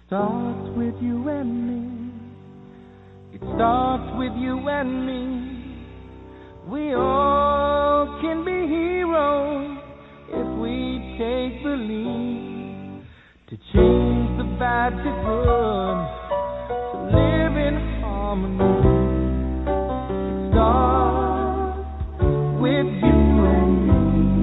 starts with you and me. It starts with you and me. We all can be heroes if we take the lead to change the bad to good, to live in harmony. It starts with you and me.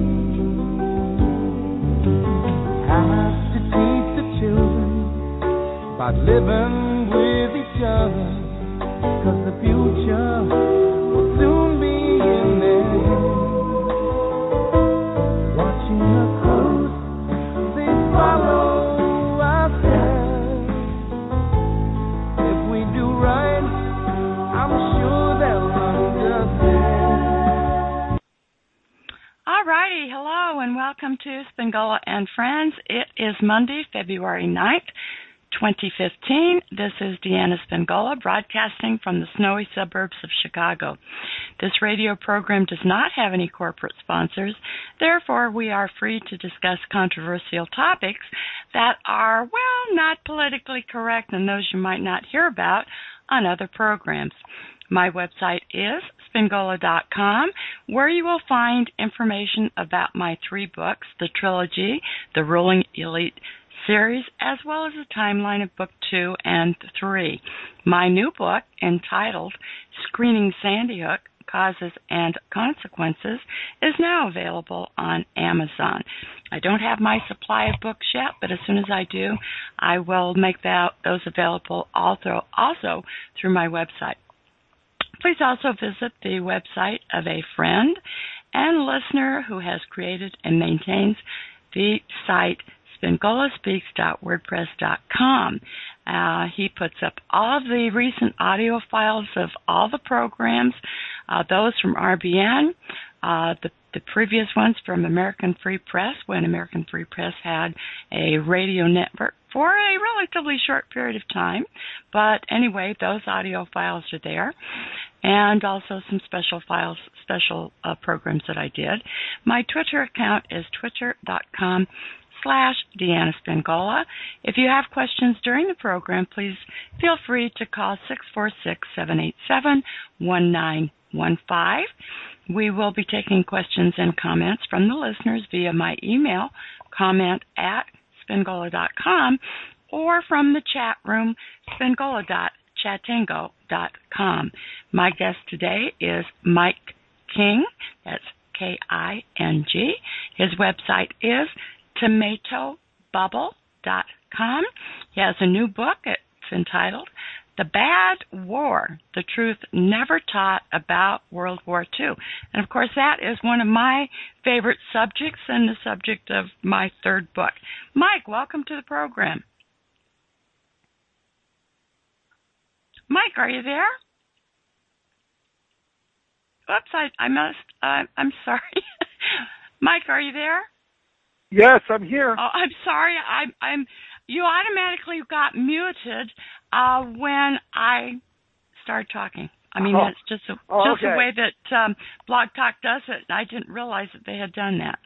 Have to teach the children about living with each other, 'cause the future will soon be in their hands. Watching the coast, they follow our steps. If we do right, I'm sure they'll understand. All righty, hello and welcome to Spingola and Friends. It is Monday, February 9th. 2015. This is Deanna Spingola broadcasting from the snowy suburbs of Chicago. This radio program does not have any corporate sponsors. Therefore, we are free to discuss controversial topics that are, well, not politically correct and those you might not hear about on other programs. My website is Spingola.com, where you will find information about my 3 books, the trilogy, the Ruling Elite series, as well as a timeline of book 2 and 3. My new book, entitled Screening Sandy Hook, Causes and Consequences, is now available on Amazon. I don't have my supply of books yet, but as soon as I do, I will make those available also through my website. Please also visit the website of a friend and listener who has created and maintains the site SpingolaSpeaks.wordpress.com. He puts up all of the recent audio files of all the programs, those from RBN, the previous ones from American Free Press, when American Free Press had a radio network for a relatively short period of time. But anyway, those audio files are there, and also some special files, programs that I did. My Twitter account is twitter.com/Deanna Spingola. If you have questions during the program, please feel free to call 646-787-1915. We will be taking questions and comments from the listeners via my email, comment@spingola.com, or from the chat room, spingola.chatango.com. My guest today is Mike King. That's King. His website is tomatobubble.com. He has a new book. It's entitled The Bad War, The Truth Never Taught About World War II. And, of course, that is one of my favorite subjects and the subject of my 3rd book. Mike, welcome to the program. Mike, are you there? Oops, I'm sorry. Mike, are you there? Yes, I'm here. Oh, I'm sorry. You automatically got muted when I started talking. I mean, that's just the way that Blog Talk does it. I didn't realize that they had done that.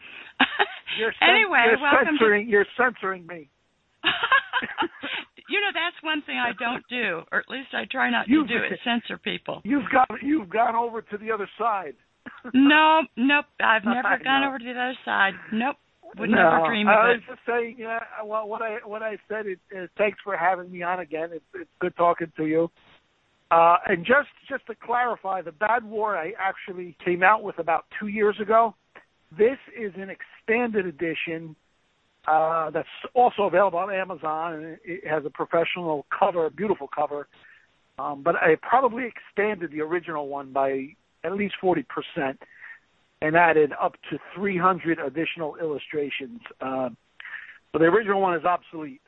You're censoring me. You know, that's one thing I don't do, or at least I try not to do it, censor people. You've gone over to the other side. Nope. I've never gone over to the other side. Nope. Would never dream of it. I was just saying, well, what I said is thanks for having me on again. It's good talking to you. And just to clarify, The Bad War I actually came out with about 2 years ago. This is an expanded edition that's also available on Amazon, and it has a professional cover, a beautiful cover. But I probably expanded the original one by at least 40%. And added up to 300 additional illustrations. So the original one is obsolete.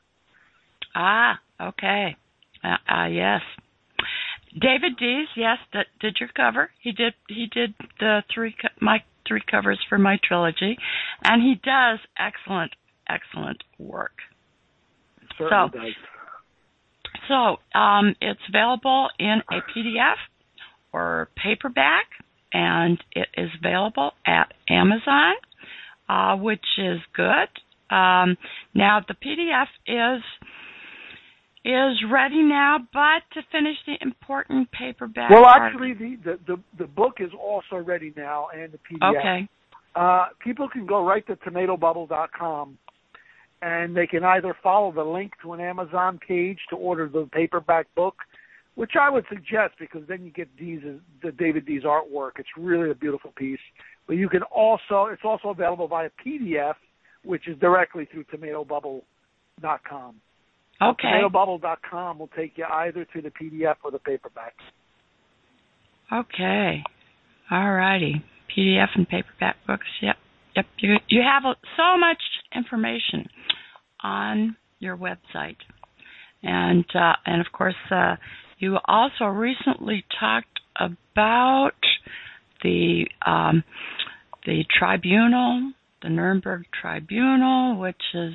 Okay. Yes. David Dees, yes, that did your cover. He did my 3 covers for my trilogy, and he does excellent work. It certainly does. So it's available in a PDF or paperback, and it is available at Amazon, which is good. Now, the PDF is is ready now, but to finish the important paperback. Well, actually, the book is also ready now, and the PDF. Okay. People can go right to tomatobubble.com, and they can either follow the link to an Amazon page to order the paperback book, which I would suggest because then you get the David Dees artwork. It's really a beautiful piece. But you can it's also available via PDF, which is directly through tomatobubble.com. Okay. Tomatobubble.com will take you either to the PDF or the paperback. Okay. All righty. PDF and paperback books. Yep. You have so much information on your website, and of course you also recently talked about the tribunal, the Nuremberg Tribunal, which is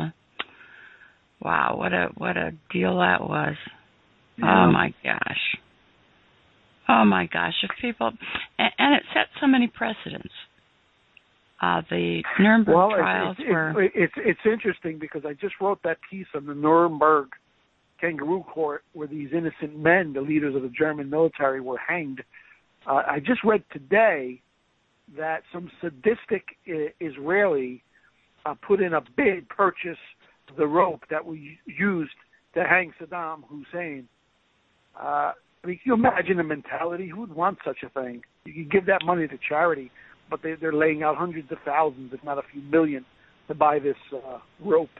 wow, what a deal that was. Yeah. Oh my gosh! If people and it set so many precedents. The Nuremberg trials were. It's interesting because I just wrote that piece on the Nuremberg Kangaroo Court where these innocent men, the leaders of the German military, were hanged. I just read today that some sadistic Israeli put in a bid, purchase the rope that was used to hang Saddam Hussein. I mean, can you imagine the mentality? Who would want such a thing? You could give that money to charity, but they're laying out hundreds of thousands, if not a few million, to buy this rope.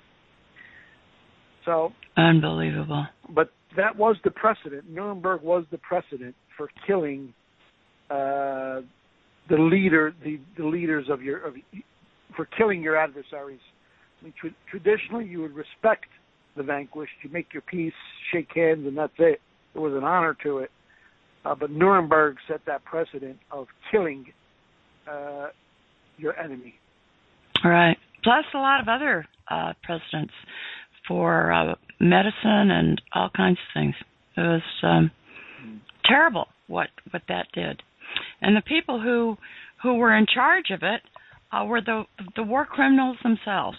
So unbelievable. But that was the precedent. Nuremberg was the precedent for killing the leaders for killing your adversaries. I mean, traditionally, you would respect the vanquished. You make your peace, shake hands, and that's it. There was an honor to it. But Nuremberg set that precedent of killing your enemy. Right. Plus a lot of other precedents for medicine and all kinds of things. It was terrible what that did. And the people who were in charge of it were the war criminals themselves.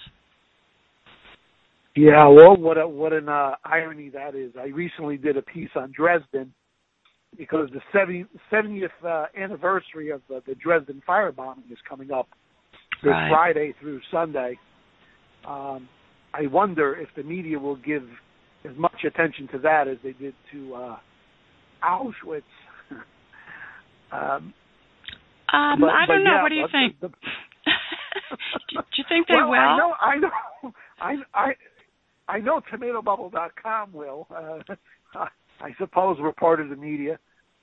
Yeah, well, what an irony that is. I recently did a piece on Dresden because the 70th anniversary of the Dresden firebombing is coming up this Friday through Sunday. I wonder if the media will give as much attention to that as they did to Auschwitz. I don't know. What do you think? Do you think they will? I know tomatobubble.com will. I suppose we're part of the media.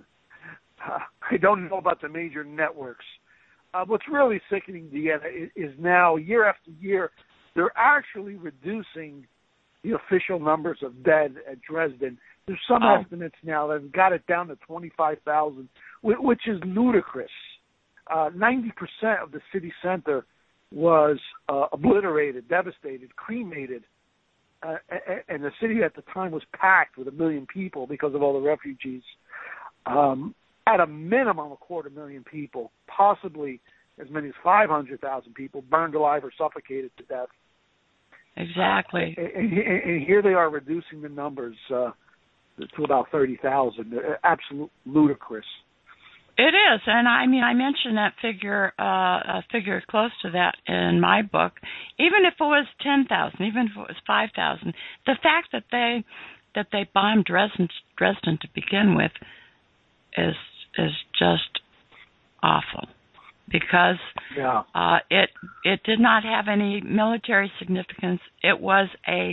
I don't know about the major networks. What's really sickening, Deanna, is now, year after year, they're actually reducing the official numbers of dead at Dresden. There's some estimates now that have got it down to 25,000, which is ludicrous. 90% of the city center was obliterated, devastated, cremated. And the city at the time was packed with 1 million people because of all the refugees. At a minimum, 250,000 people, possibly as many as 500,000 people burned alive or suffocated to death. Exactly. And here they are reducing the numbers to about 30,000. Absolute ludicrous. It is, and I mean, I mentioned that figure, a figure close to that in my book. Even if it was 10,000, even if it was 5,000, the fact that they bombed Dresden to begin with is just awful, because it did not have any military significance. It was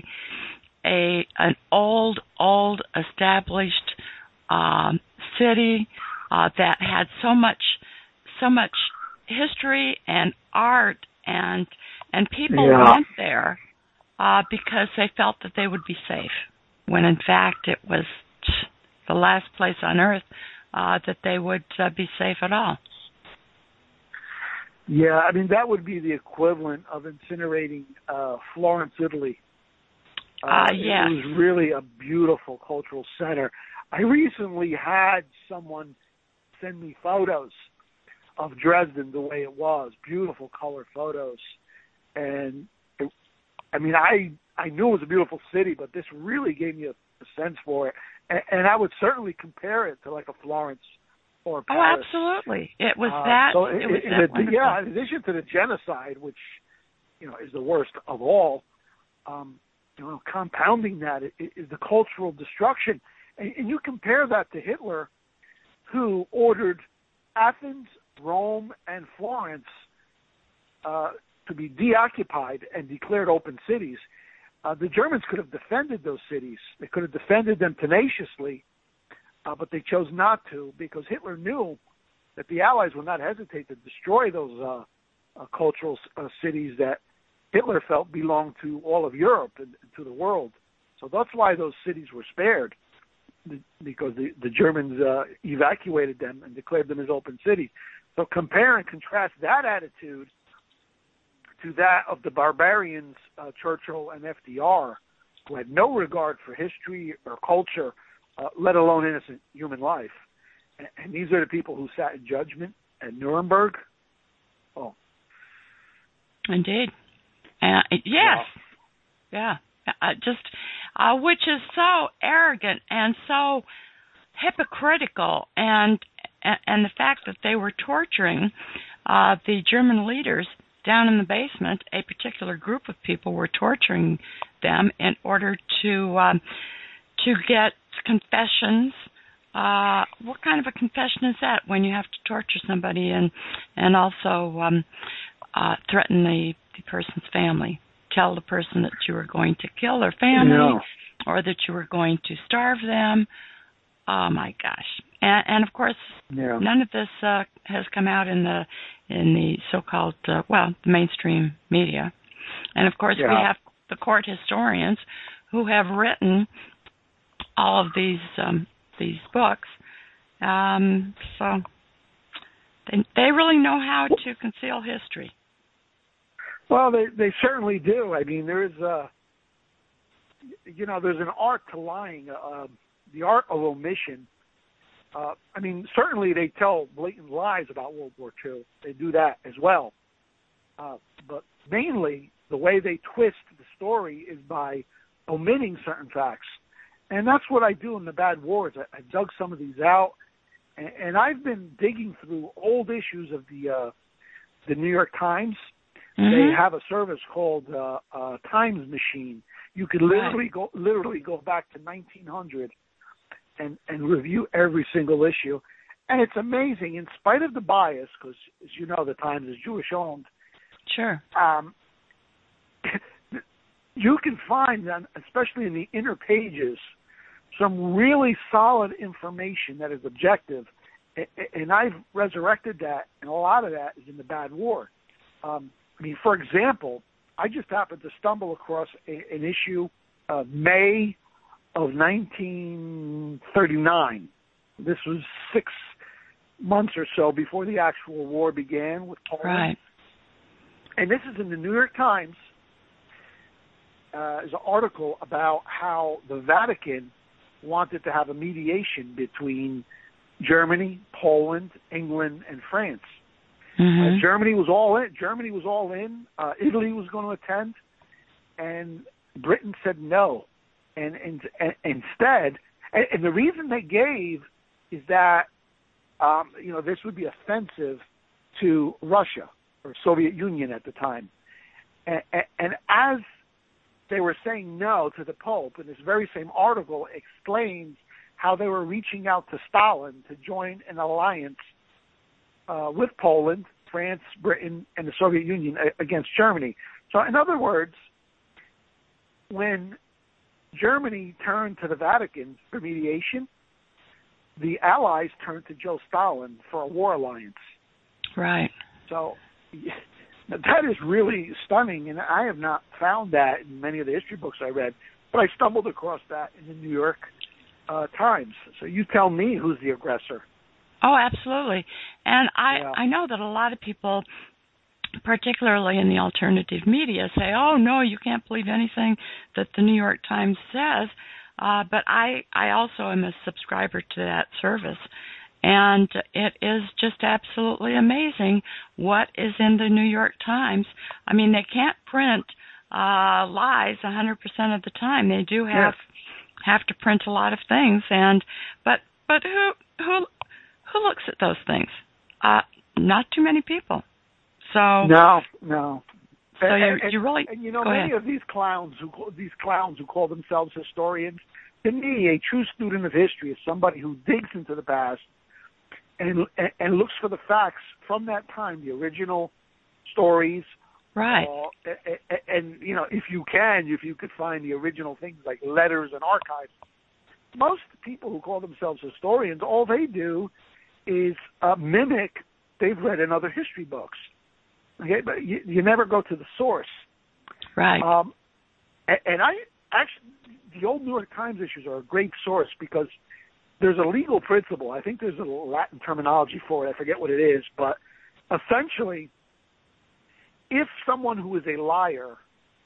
an old established city. That had so much history and art, and people went there because they felt that they would be safe, when in fact it was the last place on earth that they would be safe at all. Yeah, I mean, that would be the equivalent of incinerating Florence, Italy. Yes. It was really a beautiful cultural center. I recently had someone send me photos of Dresden the way it was, beautiful color photos. And I I knew it was a beautiful city, but this really gave me a sense for it. And I would certainly compare it to like a Florence or Paris. Oh, absolutely. It was that. So it was that wonderful. Yeah, in addition to the genocide, which, is the worst of all, compounding that is the cultural destruction. And you compare that to Hitler, who ordered Athens, Rome, and Florence to be deoccupied and declared open cities. The Germans could have defended those cities. They could have defended them tenaciously, but they chose not to because Hitler knew that the Allies would not hesitate to destroy those cultural cities that Hitler felt belonged to all of Europe and to the world. So that's why those cities were spared, because the Germans evacuated them and declared them as open cities. So compare and contrast that attitude to that of the barbarians, Churchill and FDR, who had no regard for history or culture, let alone innocent human life. And these are the people who sat in judgment at Nuremberg. Oh. Indeed. Yes. Yeah. Which is so arrogant and so hypocritical, and the fact that they were torturing the German leaders down in the basement. A particular group of people were torturing them in order to get confessions. What kind of a confession is that when you have to torture somebody and also threaten the person's family? Tell the person that you were going to kill their family, or that you were going to starve them. Oh my gosh! And of course, none of this has come out in the so-called the mainstream media. And of course, we have the court historians who have written all of these books. So they really know how to conceal history. Well, they certainly do. I mean, there's there's an art to lying, the art of omission. I mean, certainly they tell blatant lies about World War II. They do that as well. But mainly, the way they twist the story is by omitting certain facts. And that's what I do in the Bad Wars. I dug some of these out, and I've been digging through old issues of the New York Times. Mm-hmm. They have a service called Times Machine. You could literally go back to 1900 and review every single issue, and it's amazing. In spite of the bias, because as you know, the Times is Jewish owned. Sure. You can find, especially in the inner pages, some really solid information that is objective, and I've resurrected that, and a lot of that is in the Bad War. I mean, for example, I just happened to stumble across an issue of May of 1939. This was 6 months or so before the actual war began with Poland. Right. And this is in the New York Times. Is an article about how the Vatican wanted to have a mediation between Germany, Poland, England, and France. Mm-hmm. Germany was all in. Italy was going to attend, and Britain said no. And instead, and the reason they gave is that this would be offensive to Russia or Soviet Union at the time. And as they were saying no to the Pope, and this very same article explains how they were reaching out to Stalin to join an alliance with Poland, France, Britain, and the Soviet Union against Germany. So in other words, when Germany turned to the Vatican for mediation, the Allies turned to Joe Stalin for a war alliance. Right. So that is really stunning, and I have not found that in many of the history books I read, but I stumbled across that in the New York Times. So you tell me who's the aggressor. Oh, absolutely. And I know that a lot of people, particularly in the alternative media, say, oh, no, you can't believe anything that the New York Times says. But I also am a subscriber to that service. And it is just absolutely amazing what is in the New York Times. I mean, they can't print lies 100% of the time. They do have to print a lot of things, but who looks at those things? Not too many people. So no. So you really and many of these clowns who call themselves historians. To me, a true student of history is somebody who digs into the past and looks for the facts from that time, the original stories. Right. And if you could find the original things like letters and archives. Most people who call themselves historians, all they do is mimic they've read in other history books. Okay, but you never go to the source. Right. And I actually, the old New York Times issues are a great source because there's a legal principle. I think there's a Latin terminology for it. I forget what it is, but essentially, if someone who is a liar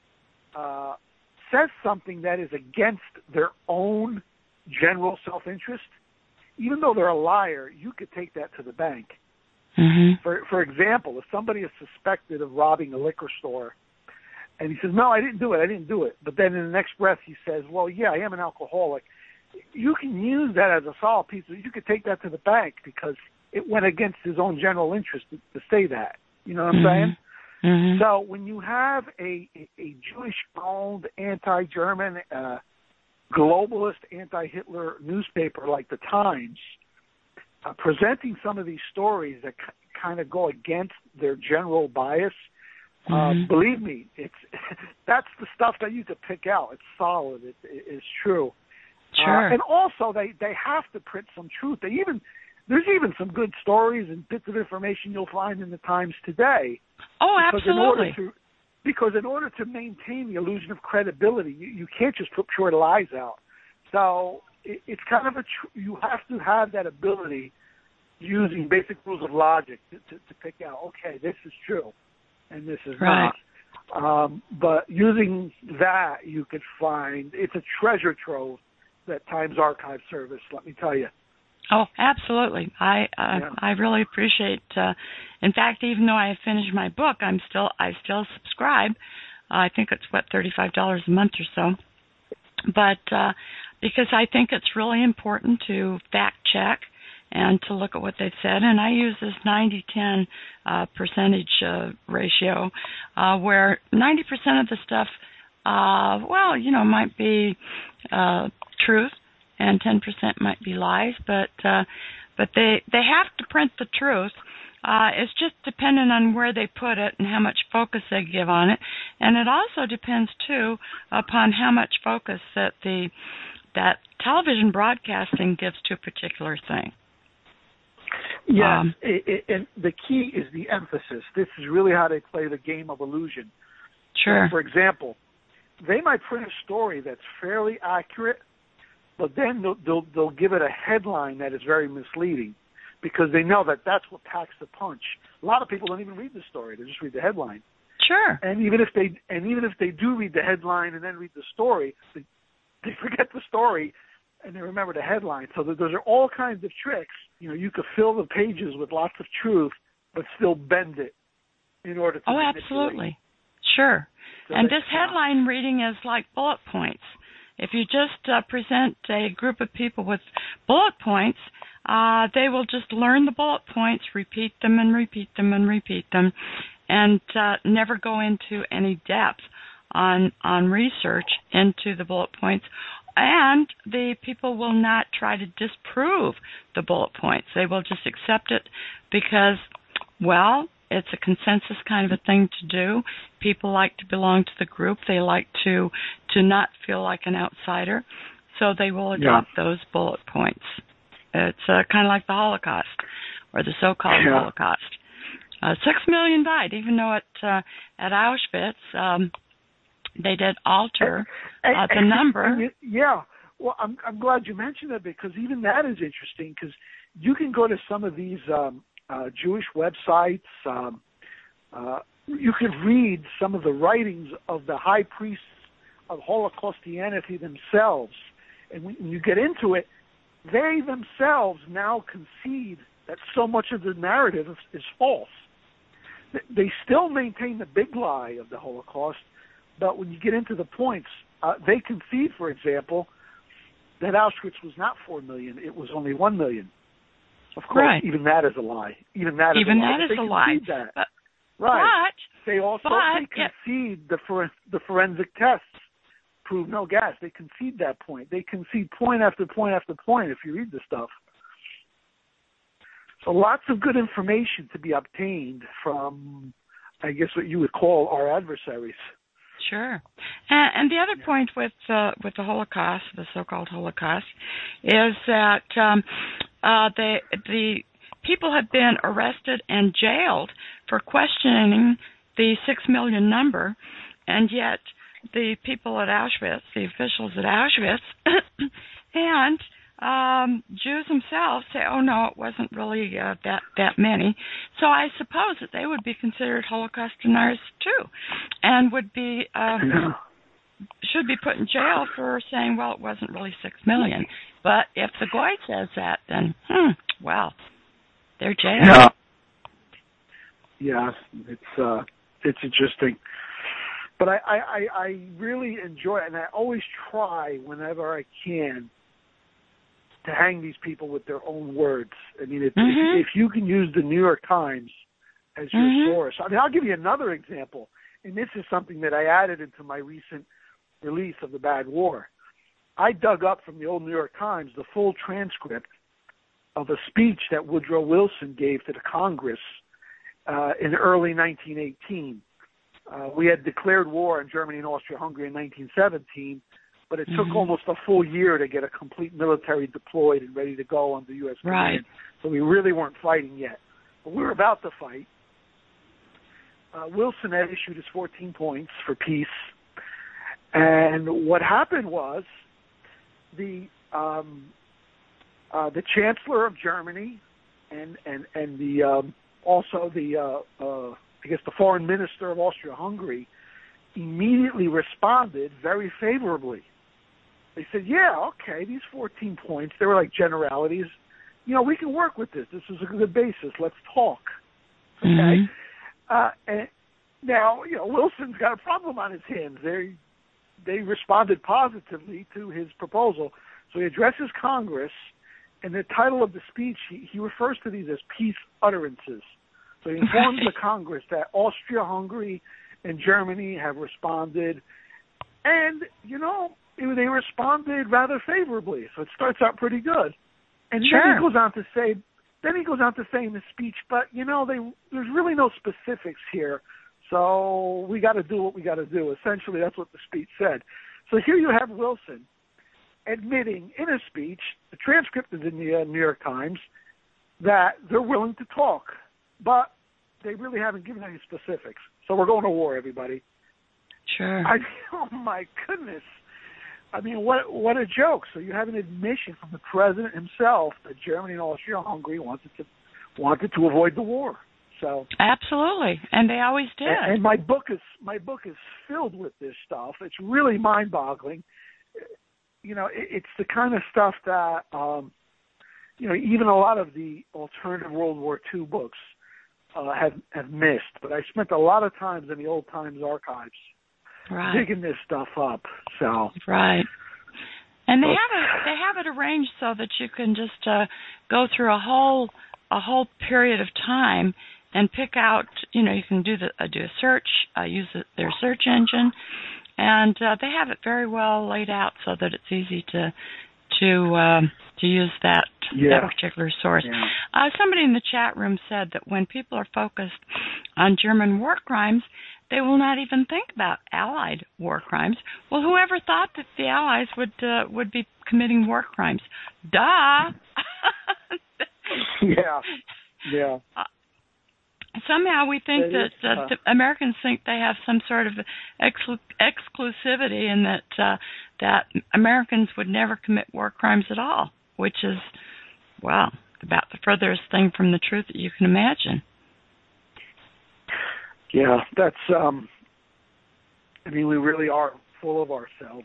says something that is against their own general self-interest, even though they're a liar, you could take that to the bank. Mm-hmm. For example, if somebody is suspected of robbing a liquor store, and he says, "No, I didn't do it," but then in the next breath he says, "Well, yeah, I am an alcoholic," you can use that as a solid piece. You could take that to the bank because it went against his own general interest to say that. You know what I'm saying? Mm-hmm. So when you have a Jewish-owned, anti-German, globalist, anti-Hitler newspaper like the Times, presenting some of these stories that kind of go against their general bias, believe me, that's the stuff that you could pick out. It's solid. It's true. Sure. And also, they have to print some truth. There's even some good stories and bits of information you'll find in the Times today. Oh, absolutely. Because in order to maintain the illusion of credibility, you can't just put pure lies out. So it's kind of you have to have that ability using basic rules of logic to pick out, okay, this is true and this is right. not. But using that, you could find, it's a treasure trove, that Times Archive Service, let me tell you. Oh, absolutely. I really appreciate. In fact, even though I have finished my book, I still subscribe. I think it's $35 a month or so. But because I think it's really important to fact check and to look at what they've said, and I use this 90-10 percentage ratio, where 90% of the stuff, might be truth, and 10% might be lies, but they have to print the truth. It's just dependent on where they put it and how much focus they give on it, and it also depends too upon how much focus that television broadcasting gives to a particular thing. Yes, and the key is the emphasis. This is really how they play the game of illusion. Sure. So, for example, they might print a story that's fairly accurate, but then they'll give it a headline that is very misleading because they know that that's what packs the punch. A lot of people don't even read the story; they just read the headline. Sure. And even if they do read the headline and then read the story, they forget the story and they remember the headline. So those are all kinds of tricks. You could fill the pages with lots of truth, but still bend it in order to. Oh, absolutely. Sure. So and this headline reading is like bullet points. If you just present a group of people with bullet points, they will just learn the bullet points, repeat them and repeat them and repeat them, and never go into any depth on research into the bullet points. And the people will not try to disprove the bullet points. They will just accept it because, it's a consensus kind of a thing to do. People like to belong to the group. They like to not feel like an outsider. So they will adopt those bullet points. It's kind of like the Holocaust, or the so-called Holocaust. 6 million died, even though at Auschwitz they did alter the number. Well, I'm glad you mentioned that because even that is interesting because you can go to some of these Jewish websites. You could read some of the writings of the high priests of Holocaustianity themselves. And when you get into it, they themselves now concede that so much of the narrative is false. They still maintain the big lie of the Holocaust, But when you get into the points, they concede, for example, that Auschwitz was not 4 million; it was only 1 million. Of course, even that is a lie. Even that is a lie. That. Right. But they also concede the forensic tests prove no gas. They concede that point. They concede point after point after point if you read the stuff. So lots of good information to be obtained from, I guess, what you would call our adversaries. Sure. And the other point with the Holocaust, the so-called Holocaust, is that the people have been arrested and jailed for questioning the 6 million number, and yet the people at Auschwitz, the officials at Auschwitz, and Jews themselves say, oh, no, it wasn't really that many. So I suppose that they would be considered Holocaust deniers, too, and would be should be put in jail for saying, well, it wasn't really 6 million. But if the Goy says that, then, well, they're jailed. Yeah, it's interesting. But I really enjoy it, and I always try whenever I can to hang these people with their own words. I mean, if you can use the New York Times as your source. I mean, I'll give you another example, and this is something that I added into my recent release of The Bad War. I dug up from the old New York Times the full transcript of a speech that Woodrow Wilson gave to the Congress in early 1918. We had declared war on Germany and Austria-Hungary in 1917, but it took almost a full year to get a complete military deployed and ready to go under U.S. command. So we really weren't fighting yet. But we were about to fight. Wilson had issued his 14 points for peace. And what happened was the Chancellor of Germany and the also the I guess the Foreign Minister of Austria-Hungary immediately responded very favorably. They said, yeah, okay, these 14 points, they were like generalities. You know, we can work with this. This is a good basis. Let's talk. Okay? And now, you know, Wilson's got a problem on his hands. They responded positively to his proposal. So he addresses Congress, and the title of the speech, he refers to these as peace utterances. So he informs the Congress that Austria-Hungary and Germany have responded, and, you know, they responded rather favorably. So it starts out pretty good. And then he goes on to say in the speech, but, you know, there's really no specifics here, so we got to do what we got to do. Essentially, that's what the speech said. So here you have Wilson admitting in a speech, the transcript is in the New York Times, that they're willing to talk, but they really haven't given any specifics. So we're going to war, everybody. Sure. Oh, my goodness. I mean, what a joke. So you have an admission from the president himself that Germany and Austria-Hungary wanted to avoid the war. So absolutely, and they always did. And my book is filled with this stuff. It's really mind-boggling. You know, it's the kind of stuff that you know, even a lot of the alternative World War II books have missed. But I spent a lot of times in the old Times archives digging this stuff up. So and they have it arranged so that you can just go through a whole period of time and pick out. You know, you can do a search, use their search engine, and they have it very well laid out so that it's easy to use that particular source. Yeah. Somebody in the chat room said that when people are focused on German war crimes, they will not even think about Allied war crimes. Well, whoever thought that the Allies would be committing war crimes? Duh! Yeah. Somehow we think that the Americans think they have some sort of exclusivity, and that Americans would never commit war crimes at all, which is, well, about the furthest thing from the truth that you can imagine. Yeah, that's, I mean, we really are full of ourselves.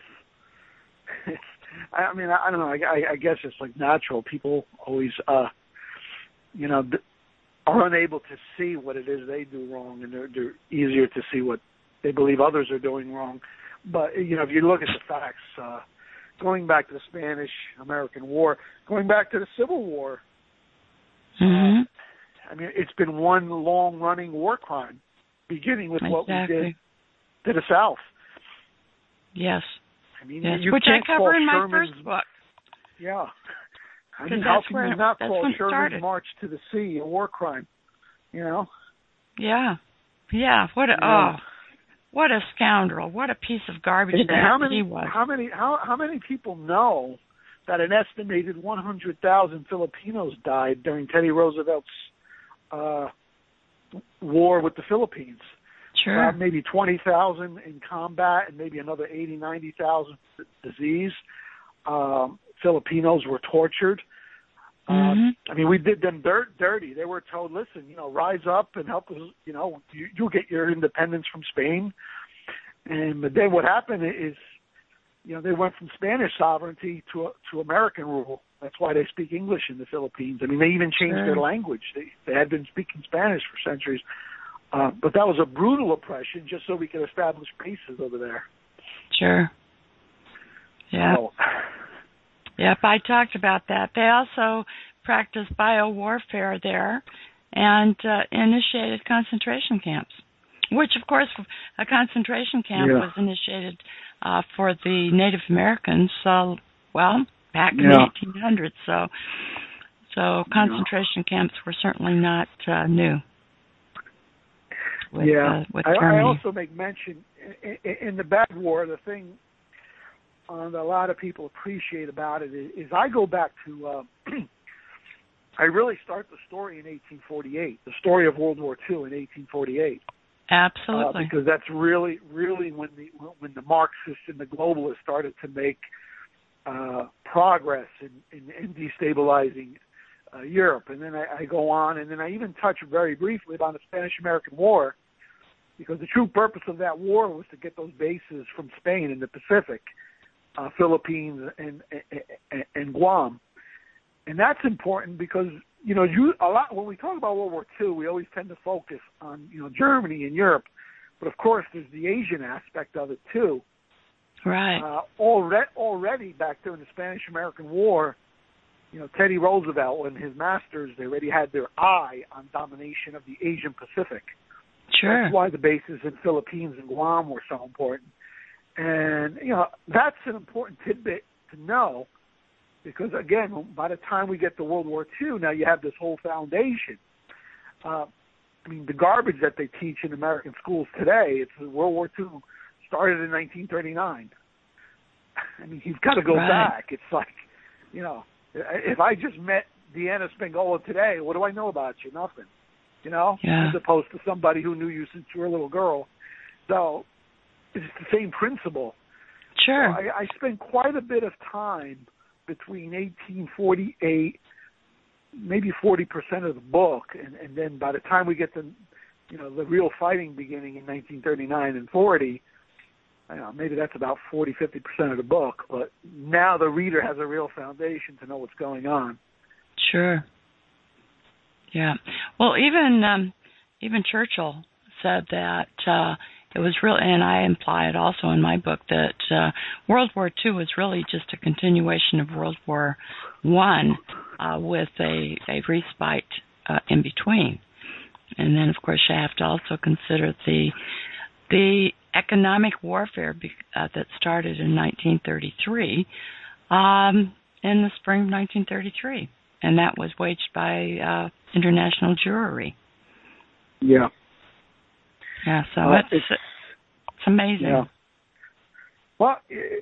I mean, I don't know, I guess it's like natural. People always, you know, are unable to see what it is they do wrong, and they're easier to see what they believe others are doing wrong. But, if you look at the facts, going back to the Spanish-American War, going back to the Civil War, it's been one long-running war crime, beginning with what we did to the South. Yes. Which I cover in my Sherman's first book. Yeah. How can you not call Sherman's March to the Sea a war crime? Yeah. Yeah. What a scoundrel! What a piece of garbage he was. How many people know that an estimated 100,000 Filipinos died during Teddy Roosevelt's war with the Philippines? Sure. Maybe 20,000 in combat and maybe another 80,000, 90,000 disease. Filipinos were tortured. We did them dirty. They were told, listen, rise up and help us, you'll get your independence from Spain. But then what happened is, they went from Spanish sovereignty to American rule. That's why they speak English in the Philippines. They even changed their language. They had been speaking Spanish for centuries. But that was a brutal oppression just so we could establish bases over there. Sure. Yeah. Yep, I talked about that. They also practiced biowarfare there and initiated concentration camps, which, of course, a concentration camp was initiated for the Native Americans, back in the 1800s. So concentration camps were certainly not new. With Germany. I also make mention, in the Bad War, the thing that a lot of people appreciate about it is I go back to, I really start the story in 1848, the story of World War II in 1848. Absolutely. Because that's really when the Marxists and the globalists started to make progress in destabilizing Europe. And then I go on, and then I even touch very briefly about the Spanish-American War, because the true purpose of that war was to get those bases from Spain in the Pacific, Philippines and Guam. And that's important because, a lot when we talk about World War II, we always tend to focus on, Germany and Europe. But, of course, there's the Asian aspect of it, too. Right. Already back during the Spanish-American War, Teddy Roosevelt and his masters, they already had their eye on domination of the Asian Pacific. Sure. That's why the bases in Philippines and Guam were so important. And, that's an important tidbit to know because, again, by the time we get to World War II, now you have this whole foundation. The garbage that they teach in American schools today, it's World War II started in 1939. You've got to go back. It's like, if I just met Deanna Spingola today, what do I know about you? Nothing. As opposed to somebody who knew you since you were a little girl. So it's the same principle. Sure. So I spent quite a bit of time between 1848, maybe 40% of the book, and then by the time we get to, the real fighting beginning in 1939 and 40, maybe that's about 40, 50% of the book. But now the reader has a real foundation to know what's going on. Sure. Yeah. Well, even Churchill said that it was real, and I imply it also in my book, that World War II was really just a continuation of World War I with a respite in between. And then, of course, you have to also consider the economic warfare that started in 1933, in the spring of 1933. And that was waged by international Jewry. Yeah. Yeah, so it's amazing. Yeah. Well,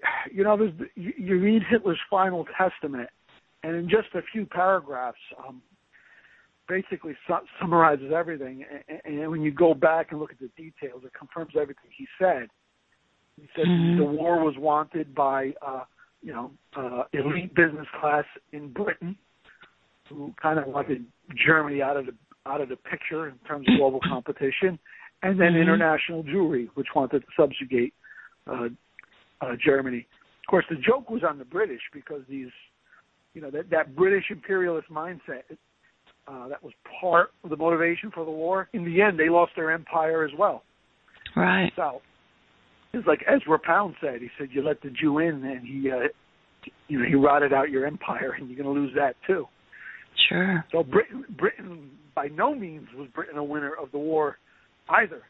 you read Hitler's Final Testament, and in just a few paragraphs, basically summarizes everything. And when you go back and look at the details, it confirms everything he said. He said the war was wanted by, elite business class in Britain, who kind of wanted Germany out of the picture in terms of global competition, and then international Jewry, which wanted to subjugate Germany. Of course, the joke was on the British because these, that British imperialist mindset, that was part of the motivation for the war. In the end, they lost their empire as well. Right. So It's like Ezra Pound said. He said, "You let the Jew in, and he rotted out your empire, and you're going to lose that too." Sure. So Britain, by no means was Britain a winner of the war, either.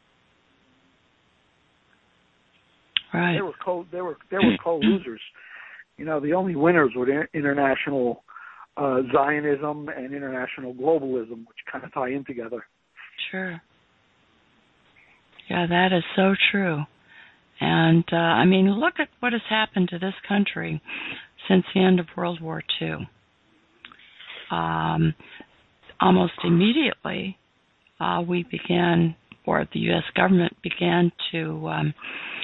Right. They were co-losers. The only winners were international Zionism and international globalism, which kind of tie in together. Sure. Yeah, that is so true. And, look at what has happened to this country since the end of World War II. Almost immediately, we began, or the U.S. government began to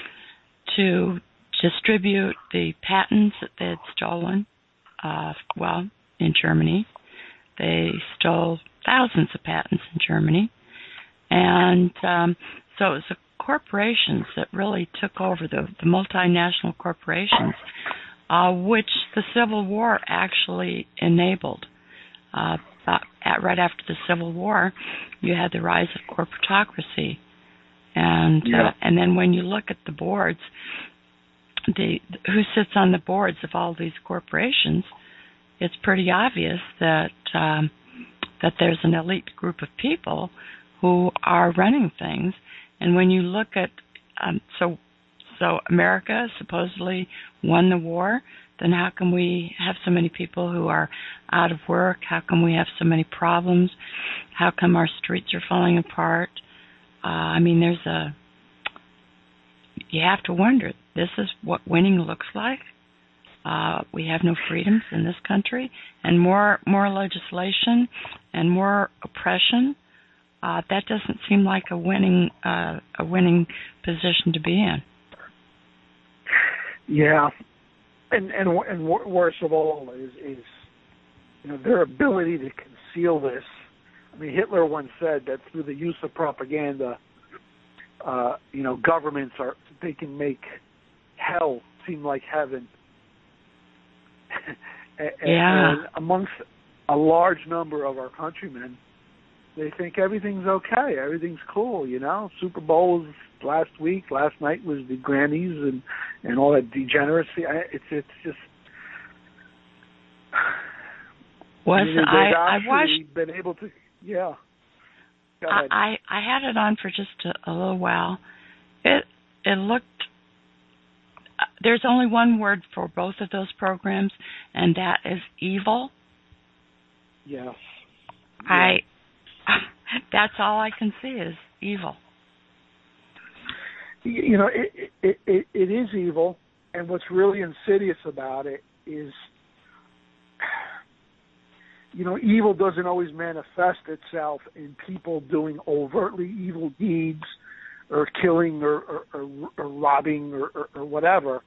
distribute the patents that they had stolen. In Germany, they stole thousands of patents in Germany, and so it was the corporations that really took over, the multinational corporations, which the Civil War actually enabled. Right after the Civil War, you had the rise of corporatocracy, and then when you look at the boards, who sits on the boards of all these corporations, it's pretty obvious that there's an elite group of people who are running things. And when you look at so America supposedly won the war, then how can we have so many people who are out of work? How come we have so many problems? How come our streets are falling apart? You have to wonder, this is what winning looks like? We have no freedoms in this country, and more legislation and more oppression. That doesn't seem like a winning position to be in. Yeah, and worse of all is their ability to conceal this. Hitler once said that through the use of propaganda, governments they can make hell seem like heaven. And amongst a large number of our countrymen, they think everything's okay, everything's cool. Super Bowl was last night was the Grammys and all that degeneracy. It's just. I watched. Been able to, yeah. Go ahead. I had it on for just a little while. It looked. There's only one word for both of those programs, and that is evil. Yes. That's all I can see is evil. It is evil, and what's really insidious about it is, evil doesn't always manifest itself in people doing overtly evil deeds or killing or robbing or whatever.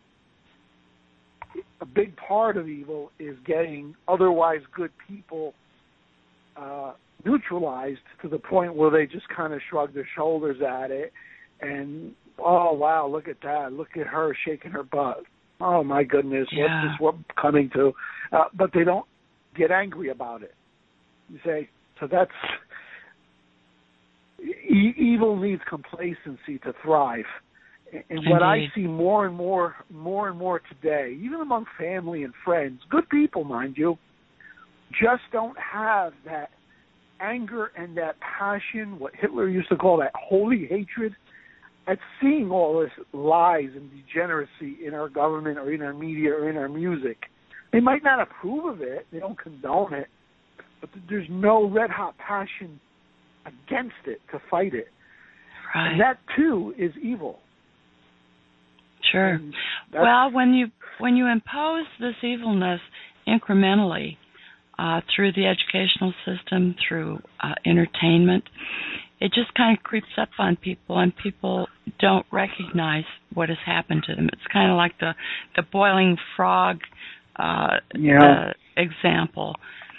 A big part of evil is getting otherwise good people neutralized to the point where they just kind of shrug their shoulders at it and, oh, wow, look at that. Look at her shaking her butt. Oh, my goodness, what's this we're coming to? But they don't get angry about it. You say, so that's... Evil needs complacency to thrive. And what I see more and more today, even among family and friends, good people, mind you, just don't have that anger and that passion, what Hitler used to call that holy hatred, at seeing all this lies and degeneracy in our government or in our media or in our music. They might not approve of it, they don't condone it, but there's no red-hot passion against it to fight it. Right. And that, too, is evil. Sure. Well, when you impose this evilness incrementally through the educational system, through entertainment, it just kind of creeps up on people, and people don't recognize what has happened to them. It's kind of like the boiling frog example.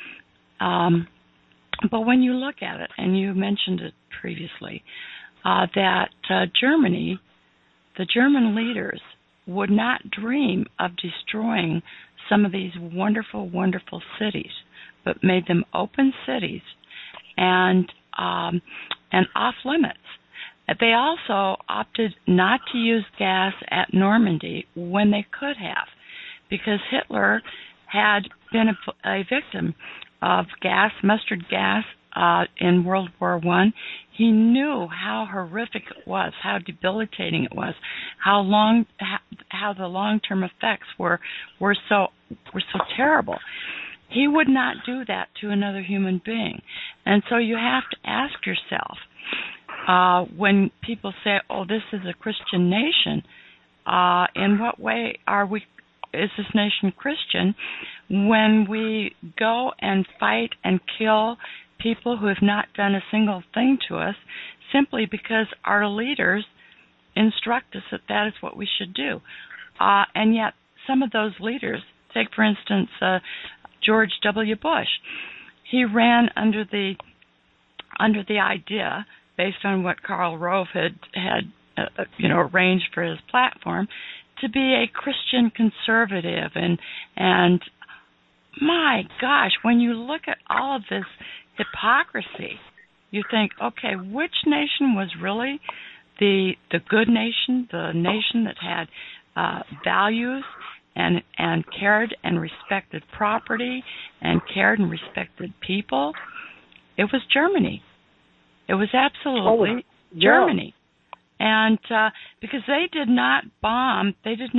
But when you look at it, and you mentioned it previously, that Germany, the German leaders, would not dream of destroying some of these wonderful, wonderful cities, but made them open cities and off limits. They also opted not to use gas at Normandy when they could have, because Hitler had been a victim of mustard gas, in World War I. He knew how horrific it was, how debilitating it was, how the long-term effects were so terrible. He would not do that to another human being. And so you have to ask yourself, when people say, "Oh, this is a Christian nation," in what way is this nation Christian when we go and fight and kill people who have not done a single thing to us simply because our leaders instruct us that is what we should do? And yet some of those leaders, take for instance George W. Bush, he ran under the idea, based on what Karl Rove had arranged for his platform, to be a Christian conservative, and my gosh, when you look at all of this hypocrisy, you think, okay, which nation was really the good nation, the nation that had values and cared and respected property and cared and respected people? It was Germany. It was absolutely Germany. And because they did not bomb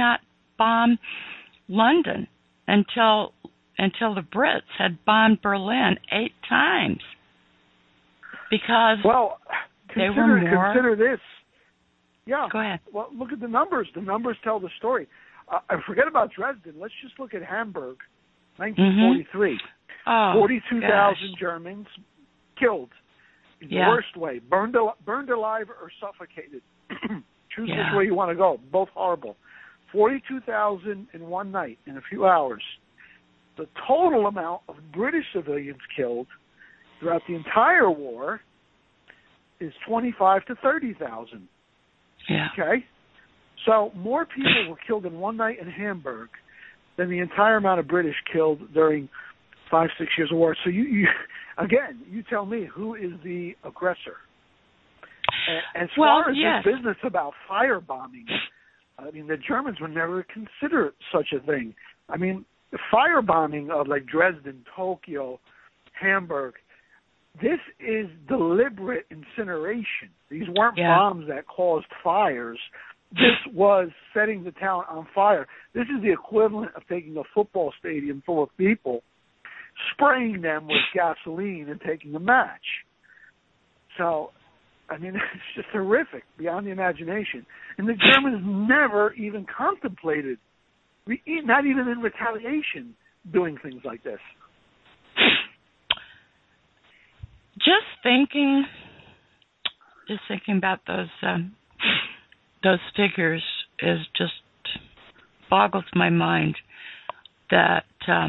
London until the Brits had bombed Berlin 8 times, because they were more... Consider this. Yeah. Go ahead. Well, look at the numbers. The numbers tell the story. Forget about Dresden. Let's just look at Hamburg, 1943. Mm-hmm. 42,000 Germans killed in the worst way, burned alive or suffocated. Choose which way you want to go. Both horrible. 42,000 in one night, in a few hours. The total amount of British civilians killed throughout the entire war is 25 to 30,000. Yeah. Okay? So more people were killed in one night in Hamburg than the entire amount of British killed during 5-6 years of war. So you tell me, who is the aggressor? As far as this business about firebombing, I mean, the Germans would never consider such a thing. I mean, the firebombing of like Dresden, Tokyo, Hamburg, this is deliberate incineration. These weren't bombs that caused fires. This was setting the town on fire. This is the equivalent of taking a football stadium full of people, spraying them with gasoline and taking a match. So, I mean, it's just horrific, beyond the imagination. And the Germans never even contemplated, not even in retaliation, doing things like this. Just thinking about those figures is just boggles my mind that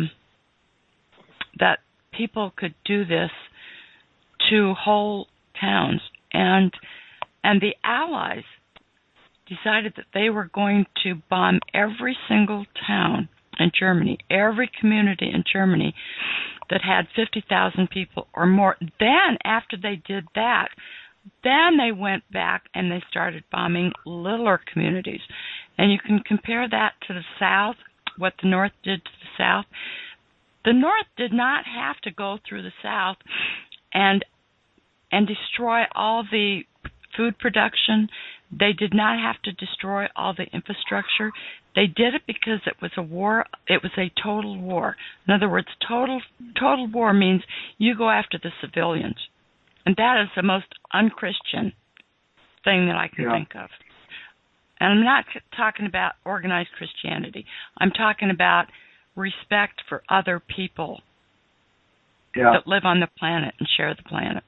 people could do this to whole towns, and the Allies decided that they were going to bomb every single town in Germany, every community in Germany that had 50,000 people or more. Then, after they did that, then they went back and they started bombing littler communities. And you can compare that to the South, what the North did to the South. The North did not have to go through the South and destroy all the food production. They did not have to destroy all the infrastructure. They did it because it was a war. It was a total war. In other words, total war means you go after the civilians. And that is the most unchristian thing that I can think of. And I'm not talking about organized Christianity. I'm talking about respect for other people that live on the planet and share the planet.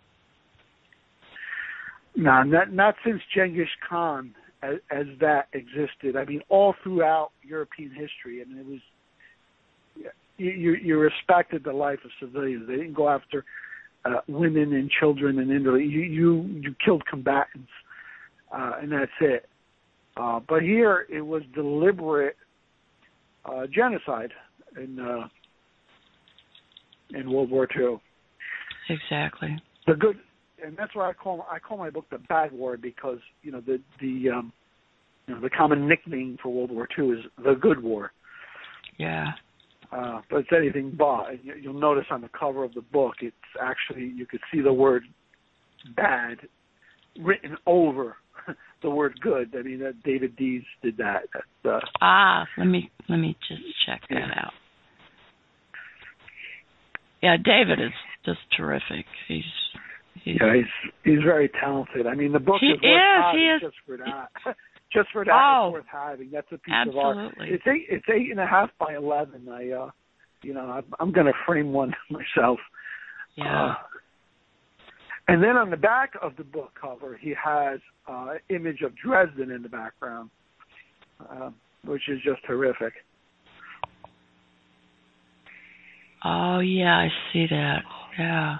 No, not since Genghis Khan as that existed. I mean, all throughout European history. I mean, it was you respected the life of civilians. They didn't go after women and children and Italy. You killed combatants, and that's it. But here it was deliberate genocide in World War II. Exactly. The and that's why I call my book The Bad War, because the common nickname for World War II is the Good War. Yeah. But it's anything but. And you'll notice on the cover of the book, it's actually, you could see the word bad written over the word good. I mean, David Dees did that. Let me just check that out. Yeah, David is just terrific. He's very talented. I mean, the book is worth having just for that. Just for that, it's worth having. That's a piece of art. Absolutely. It's 8.5 by 11. I'm going to frame one myself. Yeah. And then on the back of the book cover, he has an image of Dresden in the background, which is just terrific. Oh, yeah, I see that. Yeah.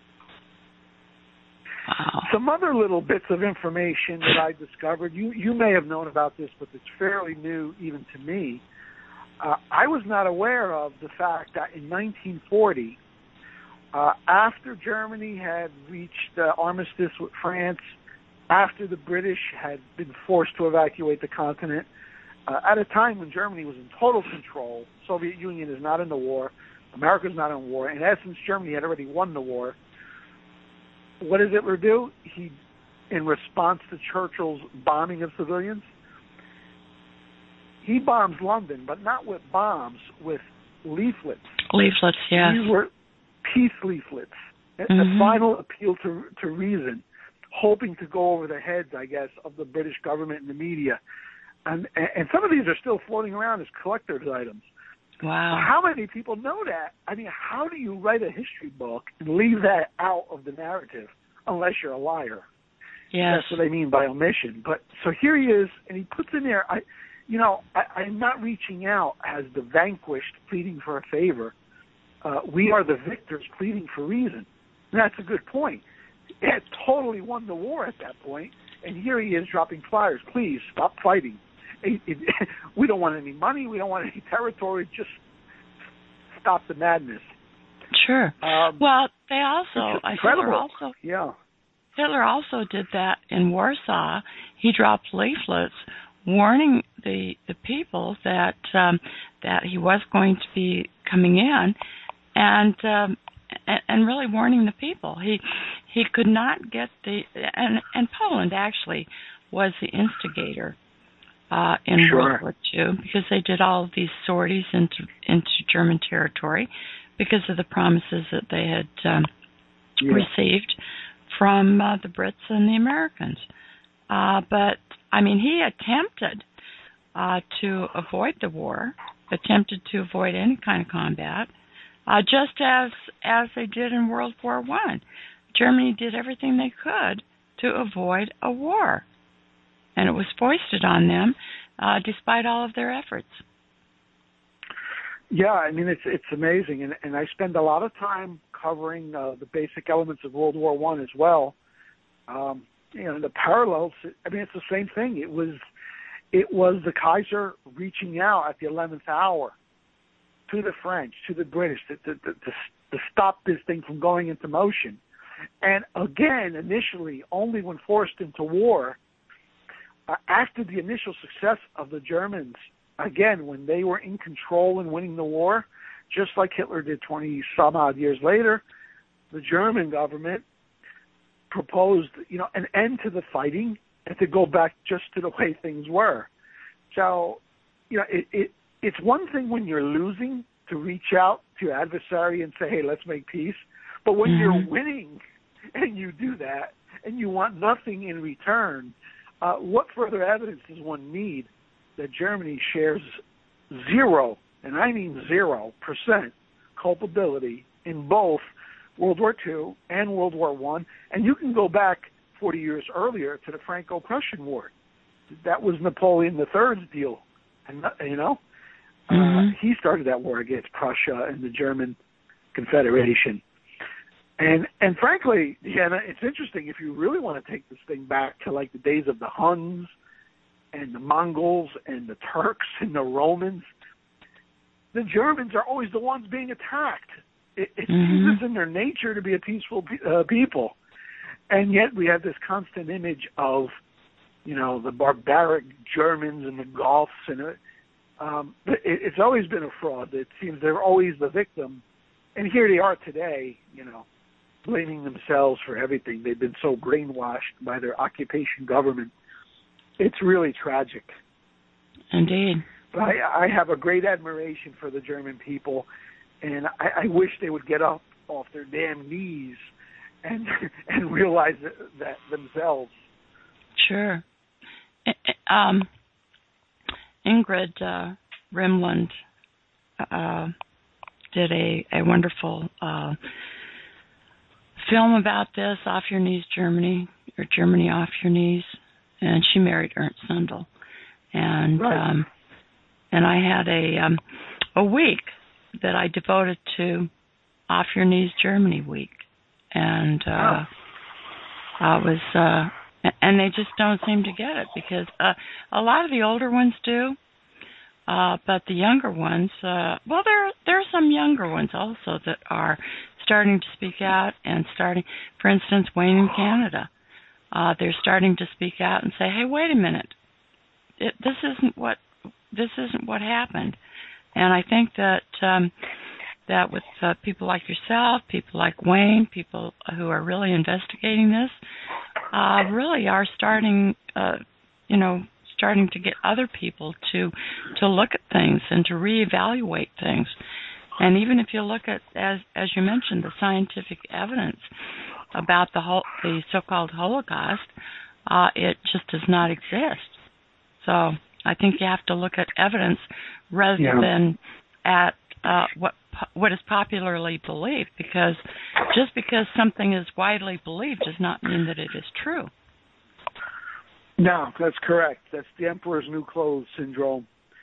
Wow. Some other little bits of information that I discovered, you may have known about this, but it's fairly new even to me. I was not aware of the fact that in 1940, after Germany had reached armistice with France, after the British had been forced to evacuate the continent, at a time when Germany was in total control, Soviet Union is not in the war, America's not in war. In essence, Germany had already won the war. What does Hitler do? He, in response to Churchill's bombing of civilians, he bombs London, but not with bombs, with leaflets. Leaflets, yes. These were peace leaflets, a final appeal to reason, hoping to go over the heads, I guess, of the British government and the media. And some of these are still floating around as collector's items. Wow. How many people know that? I mean, how do you write a history book and leave that out of the narrative unless you're a liar? Yes. That's what I mean by omission. But so here he is, and he puts in there, I'm not reaching out as the vanquished pleading for a favor. We are the victors pleading for reason. And that's a good point. He had totally won the war at that point, and here he is dropping flyers. Please stop fighting. We don't want any money. We don't want any territory. Just stop the madness. Sure. Well, they also, Hitler also did that in Warsaw. He dropped leaflets warning the people that he was going to be coming in, and really warning the people. He could not get and Poland actually was the instigator in World War II, because they did all of these sorties into German territory because of the promises that they had received from the Brits and the Americans. But, I mean, he attempted to avoid the war, attempted to avoid any kind of combat, just as they did in World War I. Germany did everything they could to avoid a war, and it was foisted on them despite all of their efforts. Yeah, I mean, it's amazing, and I spend a lot of time covering the basic elements of World War I as well. The parallels, I mean, it's the same thing. It was the Kaiser reaching out at the 11th hour to the French, to the British, to stop this thing from going into motion. And again, initially, only when forced into war, after the initial success of the Germans, again, when they were in control and winning the war, just like Hitler did 20-some-odd years later, the German government proposed, an end to the fighting and to go back just to the way things were. So, it's one thing when you're losing to reach out to your adversary and say, hey, let's make peace. But when you're winning and you do that and you want nothing in return, what further evidence does one need that Germany shares 0%, and I mean 0%, culpability in both World War II and World War I? And you can go back 40 years earlier to the Franco-Prussian War. That was Napoleon III's deal. And, he started that war against Prussia and the German Confederation. And frankly, Deanna, it's interesting if you really want to take this thing back to like the days of the Huns and the Mongols and the Turks and the Romans. The Germans are always the ones being attacked. It seems in their nature to be a peaceful people. And yet we have this constant image of, the barbaric Germans and the Goths, and it's always been a fraud. It seems they're always the victim, and here they are today, blaming themselves for everything. They've been so brainwashed by their occupation government. It's really tragic. Indeed. But I have a great admiration for the German people, and I wish they would get up off their damn knees and realize that themselves. Sure. Ingrid Rimland did a wonderful film about this, Off Your Knees, Germany, or Germany Off Your Knees, and she married Ernst Sundel. And right. And I had a week that I devoted to Off Your Knees Germany week, and I was and they just don't seem to get it, because a lot of the older ones do, but the younger ones, well, there are some younger ones also that are starting to speak out and starting, for instance, Wayne in Canada, they're starting to speak out and say, hey, wait a minute, this isn't what happened. And I think that that with people like yourself, people like Wayne, people who are really investigating this, really are starting to get other people to look at things and to reevaluate things. And even if you look at, as you mentioned, the scientific evidence about the so-called Holocaust, it just does not exist. So I think you have to look at evidence rather than at what is popularly believed, because just because something is widely believed does not mean that it is true. No, that's correct. That's the Emperor's New Clothes syndrome.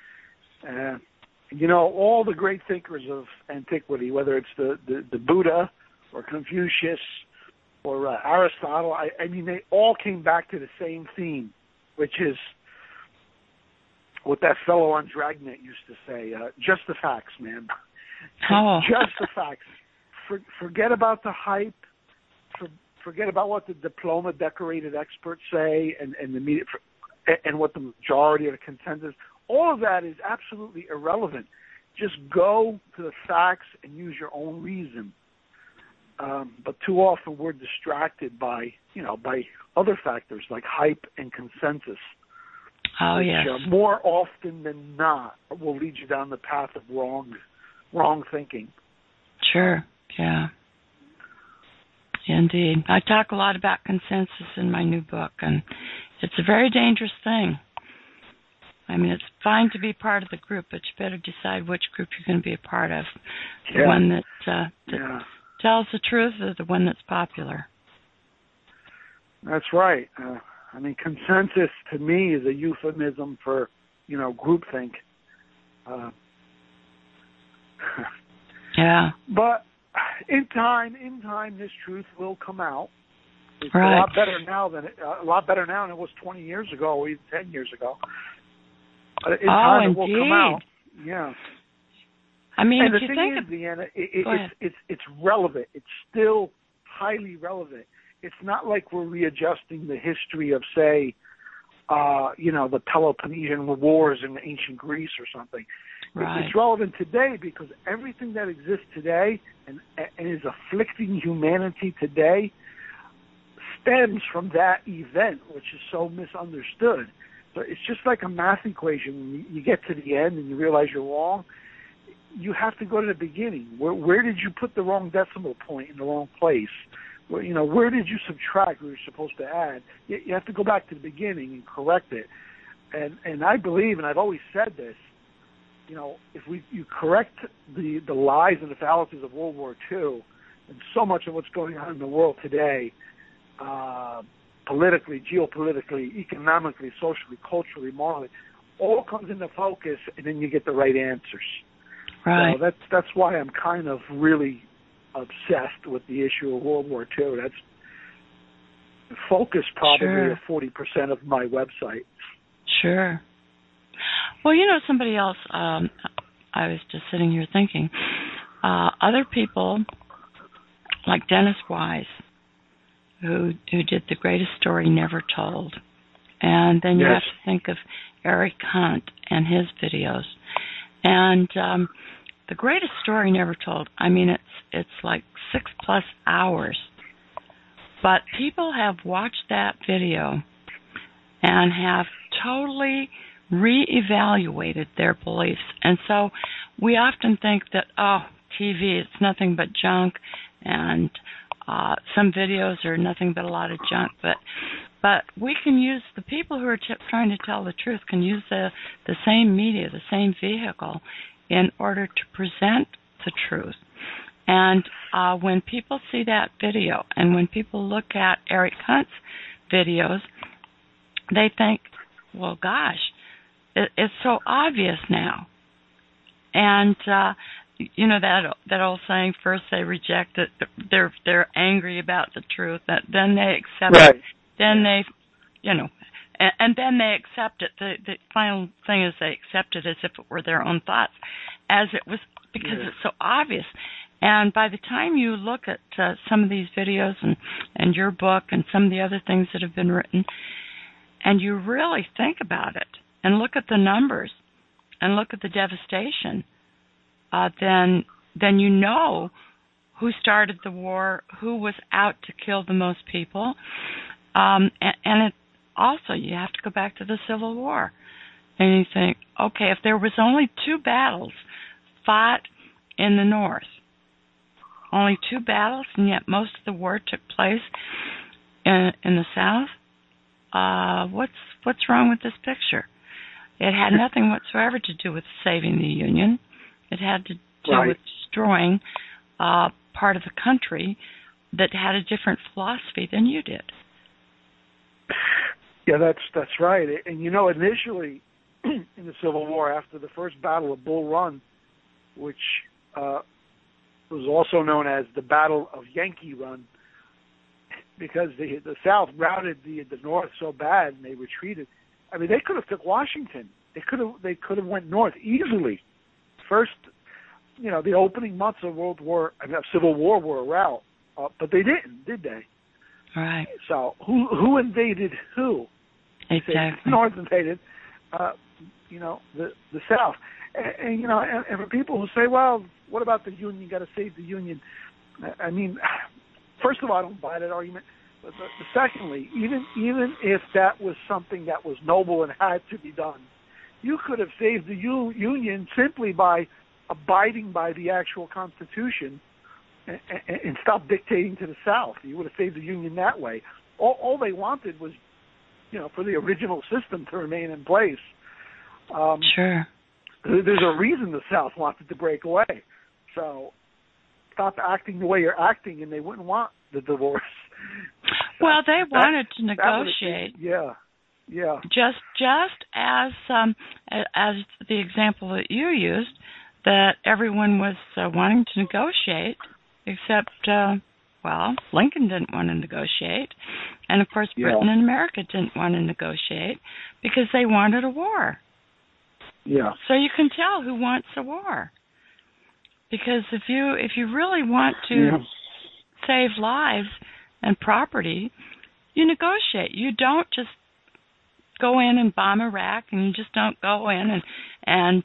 All the great thinkers of antiquity, whether it's the Buddha or Confucius or Aristotle, I mean, they all came back to the same theme, which is what that fellow on Dragnet used to say, just the facts, man. Oh. Just the facts. Forget about the hype. Forget about what the diploma-decorated experts say and the media, and what the majority of the consensus. All of that is absolutely irrelevant. Just go to the facts and use your own reason. But too often we're distracted by other factors like hype and consensus. Oh, which, yes. More often than not will lead you down the path of wrong thinking. Sure, yeah. Indeed. I talk a lot about consensus in my new book, and it's a very dangerous thing. I mean, it's fine to be part of the group, but you better decide which group you're going to be a part of. The one that tells the truth, or the one that's popular. That's right. I mean, consensus to me is a euphemism for, groupthink. Yeah. But in time, this truth will come out. It's right. a lot better now than it was 20 years ago, or even 10 years ago. In time, it will come out. Yeah. I mean, and if the you thing think is, Deanna, it's relevant. It's still highly relevant. It's not like we're readjusting the history of, say, the Peloponnesian Wars in ancient Greece or something. Right. It's relevant today because everything that exists today and is afflicting humanity today stems from that event, which is so misunderstood. So it's just like a math equation. When you get to the end and you realize you're wrong, you have to go to the beginning. Where did you put the wrong decimal point in the wrong place? Where did you subtract where you're supposed to add? You have to go back to the beginning and correct it. And I believe, and I've always said this, if you correct the lies and the fallacies of World War II and so much of what's going on in the world today, politically, geopolitically, economically, socially, culturally, morally, all comes into focus, and then you get the right answers. Right. So that's why I'm kind of really obsessed with the issue of World War II. That's focused probably at 40% of my website. Sure. Well, somebody else, I was just sitting here thinking, other people like Dennis Wise, who did The Greatest Story Never Told. And then you Yes. have to think of Eric Hunt and his videos. And The Greatest Story Never Told, I mean, it's like 6+ hours. But people have watched that video and have totally reevaluated their beliefs. And so we often think that, TV, it's nothing but junk, and some videos are nothing but a lot of junk. But we can use, the people who are trying to tell the truth can use the same media, the same vehicle, in order to present the truth. And when people see that video, and when people look at Eric Hunt's videos, they think, well, gosh, it's so obvious now. And that old saying, first they reject it, they're angry about the truth, then they accept Right. it, then they, and then they accept it. The final thing is they accept it as if it were their own thoughts, as it was, because it's so obvious. And by the time you look at some of these videos and your book and some of the other things that have been written, and you really think about it and look at the numbers and look at the devastation, then you know who started the war, who was out to kill the most people. And it also, you have to go back to the Civil War. And you think, okay, if there was only 2 battles fought in the North, only 2 battles, and yet most of the war took place in the South, what's wrong with this picture? It had nothing whatsoever to do with saving the Union. It had to do with destroying part of the country that had a different philosophy than you did. Yeah, that's right. And initially in the Civil War, after the first Battle of Bull Run, which was also known as the Battle of Yankee Run, because the South routed the North so bad and they retreated. I mean, they could have took Washington. They could have went north easily. First, the opening months of Civil War were a rout, but they didn't, did they? Right. So who invaded who? Exactly. North invaded, the South. And for people who say, well, what about the Union? You got to save the Union. I mean, first of all, I don't buy that argument. But secondly, even if that was something that was noble and had to be done, you could have saved the Union simply by abiding by the actual Constitution and stop dictating to the South. You would have saved the Union that way. All they wanted was, for the original system to remain in place. Sure. There's a reason the South wanted to break away. So stop acting the way you're acting, and they wouldn't want the divorce. Well, they wanted to negotiate. Yeah. Just as the example that you used, that everyone was wanting to negotiate, except, Lincoln didn't want to negotiate. And, of course, Britain and America didn't want to negotiate because they wanted a war. Yeah. So you can tell who wants a war. Because if you really want to save lives and property, you negotiate. You don't just go in and bomb Iraq, and you just don't go in and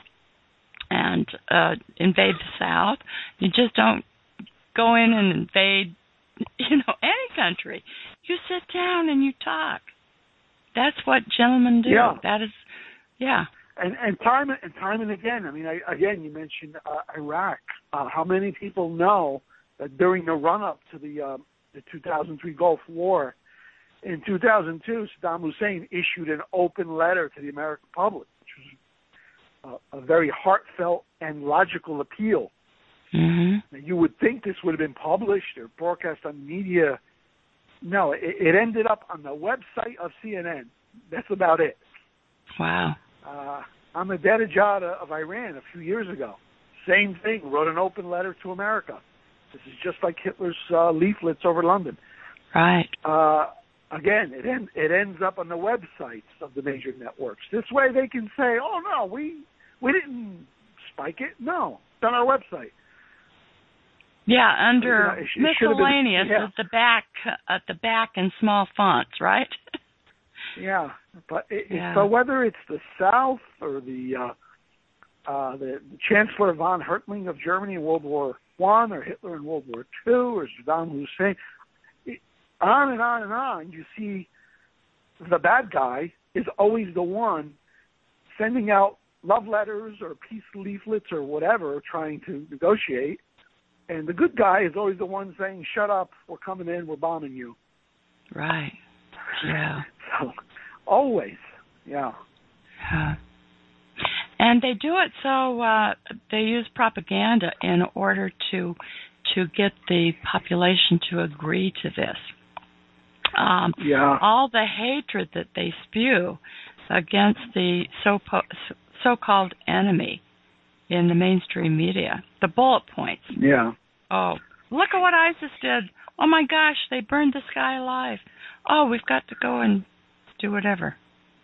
invade the South. You just don't go in and invade, any country. You sit down and you talk. That's what gentlemen do. Yeah. That is, yeah. And time and again. I mean, again, you mentioned Iraq. How many people know that during the run-up to the 2003 Gulf War, in 2002, Saddam Hussein issued an open letter to the American public, which was a very heartfelt and logical appeal. Mm-hmm. You would think this would have been published or broadcast on media. No, it ended up on the website of CNN. That's about it. Wow. Ahmadinejad of Iran a few years ago, same thing, wrote an open letter to America. This is just like Hitler's leaflets over London. Right. Again, it ends up on the websites of the major networks. This way they can say, oh, no, we didn't spike it. No, it's on our website. Yeah, under it miscellaneous been, at the back in small fonts, right? Yeah, but so whether it's the South or the Chancellor von Hertling of Germany in World War I, or Hitler in World War II, or Saddam Hussein, on and on and on, you see the bad guy is always the one sending out love letters or peace leaflets or whatever, trying to negotiate. And the good guy is always the one saying, shut up, we're coming in, we're bombing you. Right. Yeah. So, always, yeah. And they do it so they use propaganda in order to get the population to agree to this. All the hatred that they spew against the so-called enemy in the mainstream media, the bullet points. Yeah. Oh, look at what ISIS did. Oh my gosh, they burned this guy alive. Oh, we've got to go and do whatever.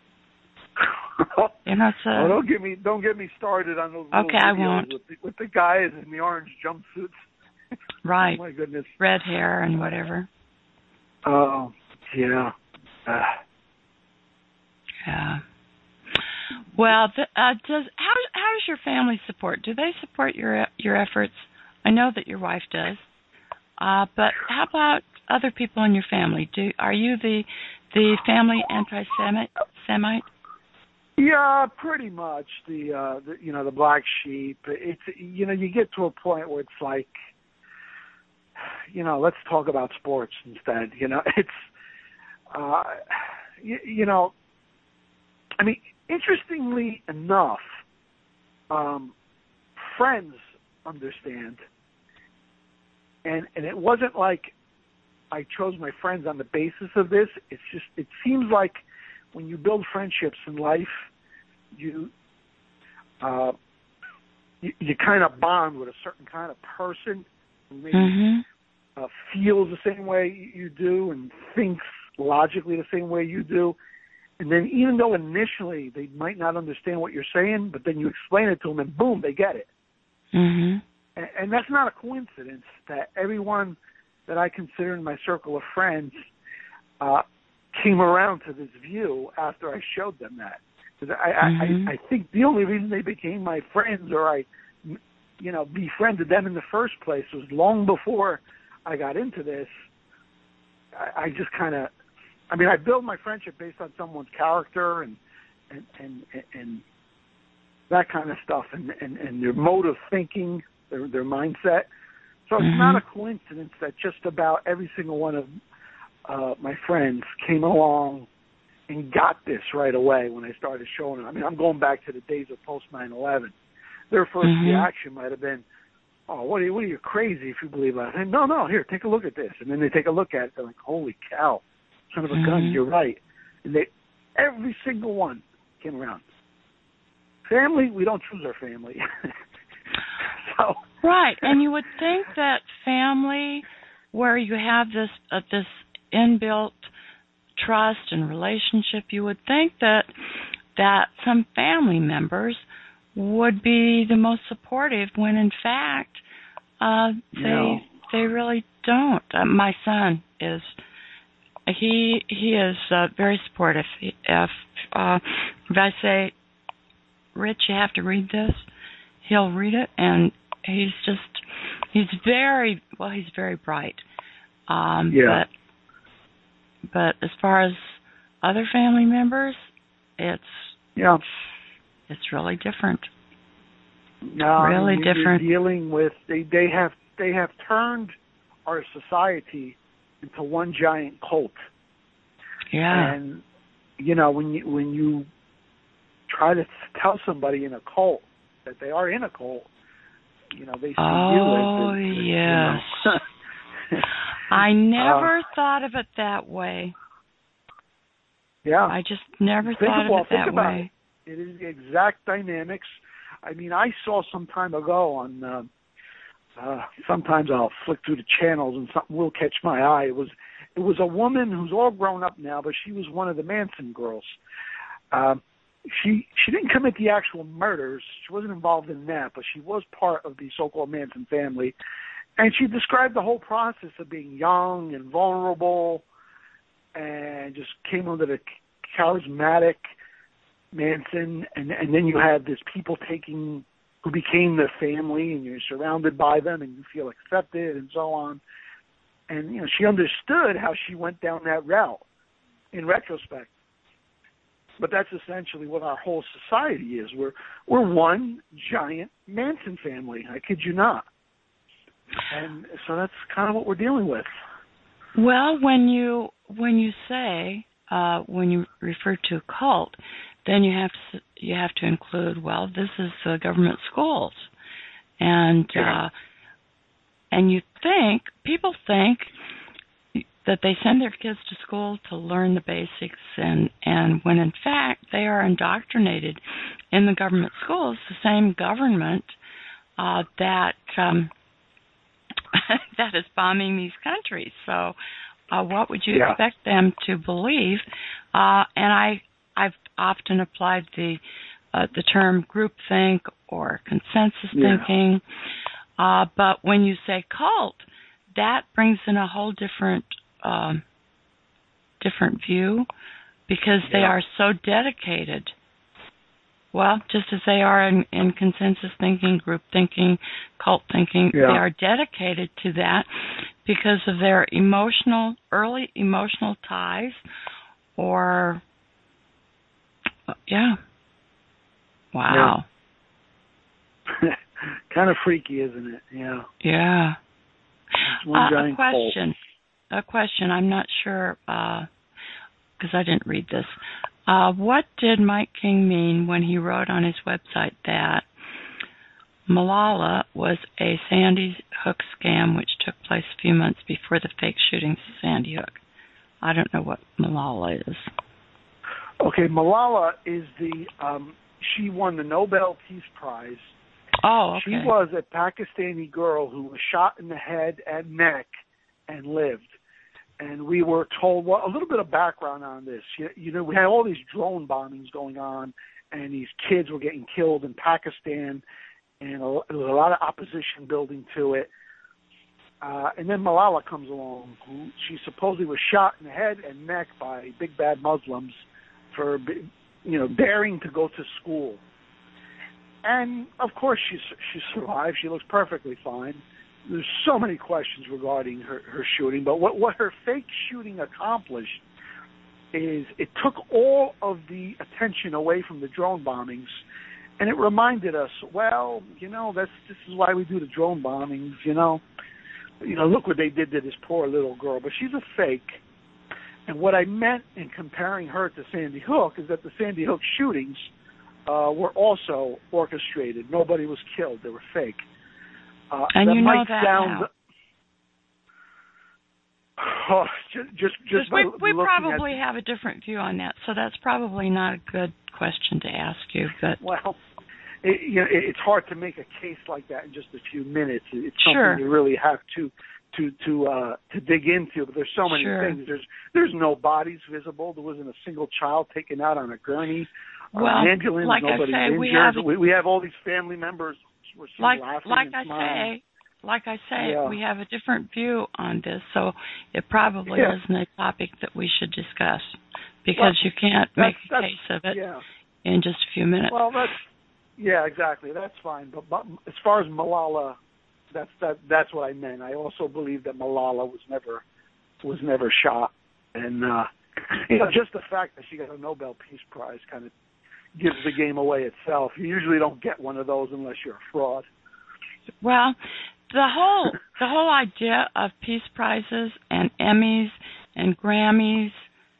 You know, don't get me started on those okay, videos I won't. With the guys in the orange jumpsuits. Right. Oh my goodness. Red hair and whatever. Oh, yeah. Yeah. Well, how does your family support? Do they support your efforts? I know that your wife does, but how about other people in your family? Are you the family anti-Semite? Yeah, pretty much. The black sheep. It's you get to a point where it's like, let's talk about sports instead. It's I mean, interestingly enough, friends understand, and it wasn't like I chose my friends on the basis of this. It's just, it seems like when you build friendships in life, you kind of bond with a certain kind of person who maybe feels the same way you do and thinks logically the same way you do. And then even though initially they might not understand what you're saying, but then you explain it to them and boom, they get it. Mm-hmm. And that's not a coincidence that everyone that I consider in my circle of friends came around to this view after I showed them that. Because I think the only reason they became my friends, or I befriended them in the first place, was long before I got into this. I just kind of, I build my friendship based on someone's character and that kind of stuff, and their mode of thinking, their mindset. So it's not a coincidence that just about every single one of my friends came along and got this right away when I started showing them. I'm going back to the days of post 9/11. Their first reaction might have been, "Oh, what are you crazy if you believe that?" And no, here, take a look at this. And then they take a look at it, they're like, "Holy cow, son of a gun, you're right." And every single one came around. Family, we don't choose our family. So right, and you would think that family, where you have this inbuilt trust and relationship, you would think that some family members would be the most supportive, when in fact they really don't. My son is. He is very supportive. If I say, "Rich, you have to read this," he'll read it, and he's very bright. But as far as other family members, it's really different. No, really different. You're dealing with they have turned our society into one giant cult. Yeah. And when you try to tell somebody in a cult that they are in a cult, they see you as yes. I never thought of it that way. Yeah. I just never thought of it that way. It is the exact dynamics. I saw some time ago on sometimes I'll flick through the channels and something will catch my eye. It was a woman who's all grown up now, but she was one of the Manson girls. She didn't commit the actual murders. She wasn't involved in that, but she was part of the so-called Manson family. And she described the whole process of being young and vulnerable and just came under the charismatic Manson. And then you had this people who became their family, and you're surrounded by them and you feel accepted and so on. And, she understood how she went down that route in retrospect. But that's essentially what our whole society is. We're one giant Manson family. I kid you not. And so that's kind of what we're dealing with. Well, when you say when you refer to a cult, then you have to include, well, this is government schools, and people think that they send their kids to school to learn the basics, and when in fact they are indoctrinated in the government schools, the same government that that is bombing these countries. So what would you expect them to believe? And I've often applied the term groupthink or consensus thinking, but when you say cult, that brings in a whole different view, because they are so dedicated. Well, just as they are in consensus thinking, group thinking, cult thinking, they are dedicated to that because of their early emotional ties, or wow. Kind of freaky, isn't it? Yeah. Yeah. It's one giant cult. A question. I'm not sure because I didn't read this. What did Mike King mean when he wrote on his website that Malala was a Sandy Hook scam which took place a few months before the fake shootings of Sandy Hook? I don't know what Malala is. Okay, Malala is she won the Nobel Peace Prize. Oh, okay. She was a Pakistani girl who was shot in the head and neck and lived. And we were told, a little bit of background on this. We had all these drone bombings going on, and these kids were getting killed in Pakistan, and there was a lot of opposition building to it. And then Malala comes along, who she supposedly was shot in the head and neck by big bad Muslims for, daring to go to school. And of course, she survived. She looks perfectly fine. There's so many questions regarding her shooting, but what her fake shooting accomplished is it took all of the attention away from the drone bombings, and it reminded us, this is why we do the drone bombings, look what they did to this poor little girl. But she's a fake. And what I meant in comparing her to Sandy Hook is that the Sandy Hook shootings were also orchestrated. Nobody was killed. They were fake. And you know that now. We probably have a different view on that, so that's probably not a good question to ask you. But it's hard to make a case like that in just a few minutes. It's something you really have to dig into. But there's so many things. There's no bodies visible. There wasn't a single child taken out on a gurney, an ambulance. Nobody's injured. We have all these family members. Like I say, we have a different view on this, so it probably isn't a topic that we should discuss, because you can't make a case of it in just a few minutes. Well, exactly. That's fine. But as far as Malala, that's what I meant. I also believe that Malala was never shot, and just the fact that she got a Nobel Peace Prize kind of gives the game away itself. You usually don't get one of those unless you're a fraud. Well, the whole idea of peace prizes and Emmys and Grammys,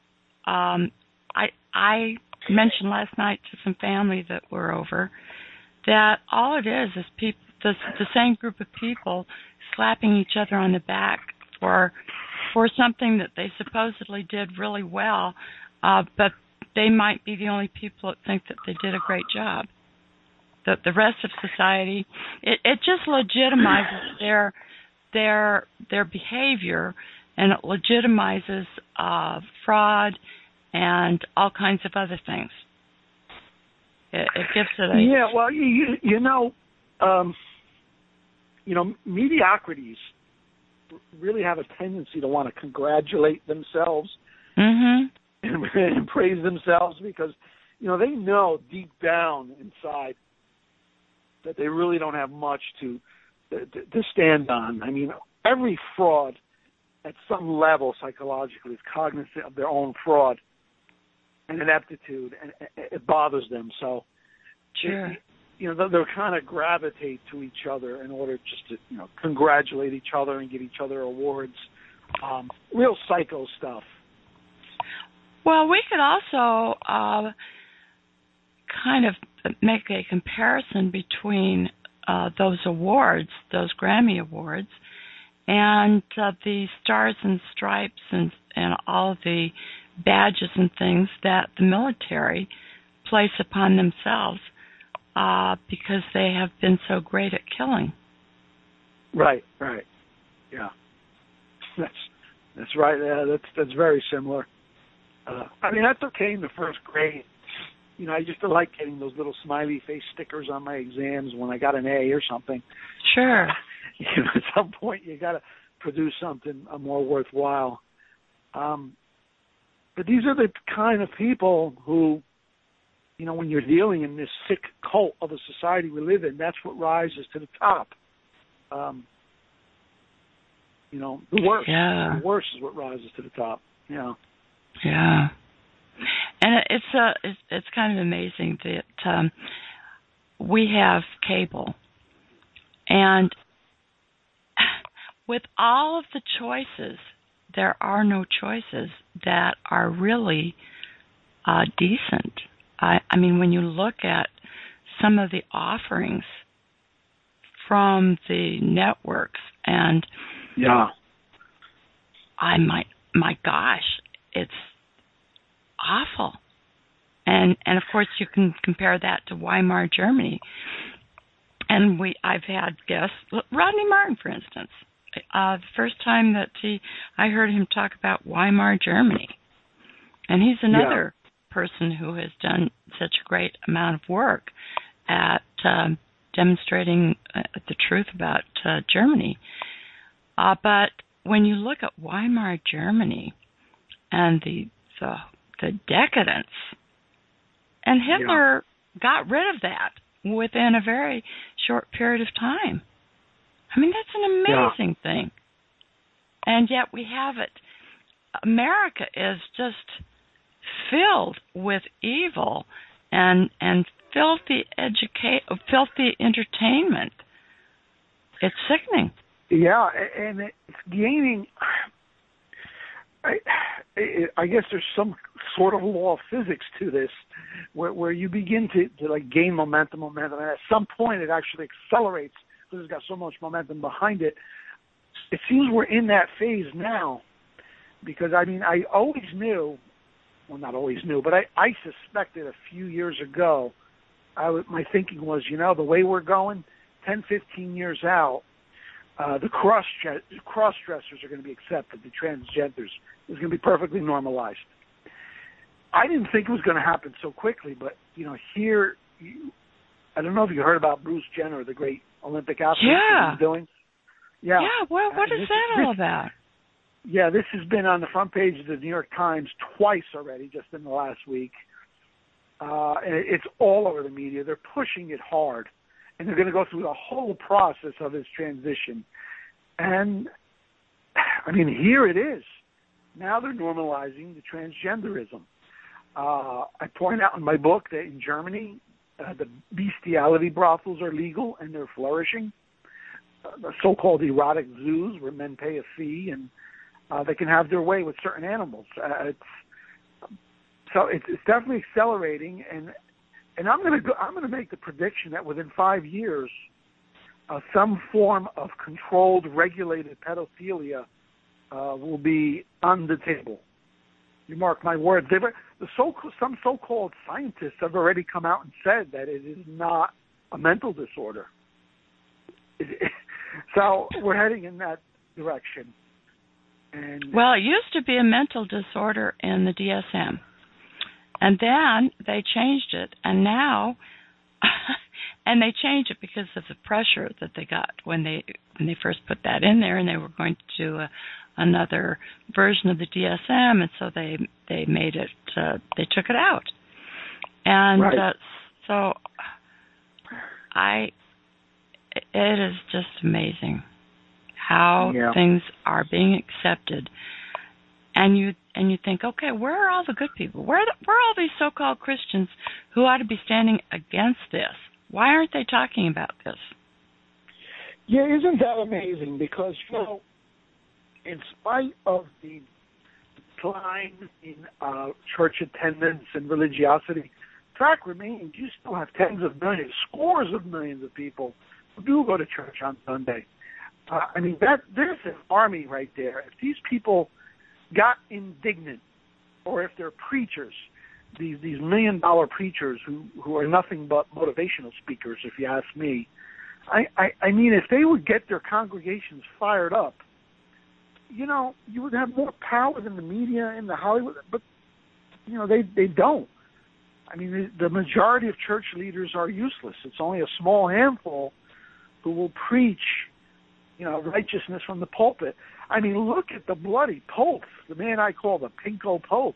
I mentioned last night to some family that were over that all it is people, the same group of people slapping each other on the back for something that they supposedly did really well, but they might be the only people that think that they did a great job. The rest of society, it just legitimizes their behavior, and it legitimizes fraud and all kinds of other things. It gives it a... Yeah, well, mediocrities really have a tendency to want to congratulate themselves Mm-hmm. and praise themselves because, they know deep down inside that they really don't have much to stand on. I mean, every fraud at some level psychologically is cognizant of their own fraud and ineptitude, and it bothers them. So, sure. They'll kind of gravitate to each other in order just to, congratulate each other and give each other awards. Real psycho stuff. Well, we could also kind of make a comparison between those awards, those Grammy Awards, and the Stars and Stripes and all the badges and things that the military place upon themselves because they have been so great at killing. Right. Yeah. That's right. Yeah, that's very similar. That's okay in the first grade. I used to like getting those little smiley face stickers on my exams when I got an A or something. Sure. At some point you got to produce something more worthwhile. But these are the kind of people who, when you're dealing in this sick cult of a society we live in, that's what rises to the top. The worst. Yeah. The worst is what rises to the top. Yeah. Yeah. And it's kind of amazing that we have cable, and with all of the choices, there are no choices that are really decent. I mean, when you look at some of the offerings from the networks, and yeah, my gosh, it's awful. And of course you can compare that to Weimar Germany. And I've had guests, Rodney Martin, for instance. The first time that I heard him talk about Weimar Germany. And he's another person who has done such a great amount of work at demonstrating the truth about Germany. But when you look at Weimar Germany and the decadence, and Hitler got rid of that within a very short period of time. I mean, that's an amazing thing. And yet we have it. America is just filled with evil and filthy entertainment. It's sickening. Yeah, and it's gaining. I guess there's some sort of law of physics to this, where you begin to like gain momentum, and at some point it actually accelerates because it's got so much momentum behind it. It seems we're in that phase now, because I always knew, well, not always knew, but I suspected a few years ago. My thinking was, the way we're going, 10, 15 years out, the cross-dressers are going to be accepted, the transgenders is going to be perfectly normalized. I didn't think it was going to happen so quickly, but, here, I don't know if you heard about Bruce Jenner, the great Olympic athlete, what he's doing. Yeah. Yeah, what is that all about? Yeah, this has been on the front page of the New York Times twice already, just in the last week. And it's all over the media. They're pushing it hard. And they're going to go through the whole process of his transition. And, here it is. Now they're normalizing the transgenderism. I point out in my book that in Germany, the bestiality brothels are legal and they're flourishing. The so-called erotic zoos where men pay a fee and they can have their way with certain animals. It's definitely accelerating, and I'm going to make the prediction that within 5 years, some form of controlled, regulated pedophilia will be on the table. You mark my words. Some so-called scientists have already come out and said that it is not a mental disorder. So we're heading in that direction. Well, it used to be a mental disorder in the DSM. And then they changed it, and now And they changed it because of the pressure that they got when they first put that in there, and they were going to do another version of the DSM, and so they made it. They took it out, and right. So it is just amazing how things are being accepted, and you think, okay, where are all the good people? Where are all these so-called Christians who ought to be standing against this? Why aren't they talking about this? Yeah, isn't that amazing? Because, in spite of the decline in church attendance and religiosity, the fact remains you still have tens of millions, scores of millions of people who do go to church on Sunday. There's an army right there. If these people got indignant, or if they're preachers, these $1 million preachers who are nothing but motivational speakers, if you ask me, if they would get their congregations fired up, you would have more power than the media and the Hollywood, but, they don't. The majority of church leaders are useless. It's only a small handful who will preach, righteousness from the pulpit. Look at the bloody Pope, the man I call the Pinko Pope.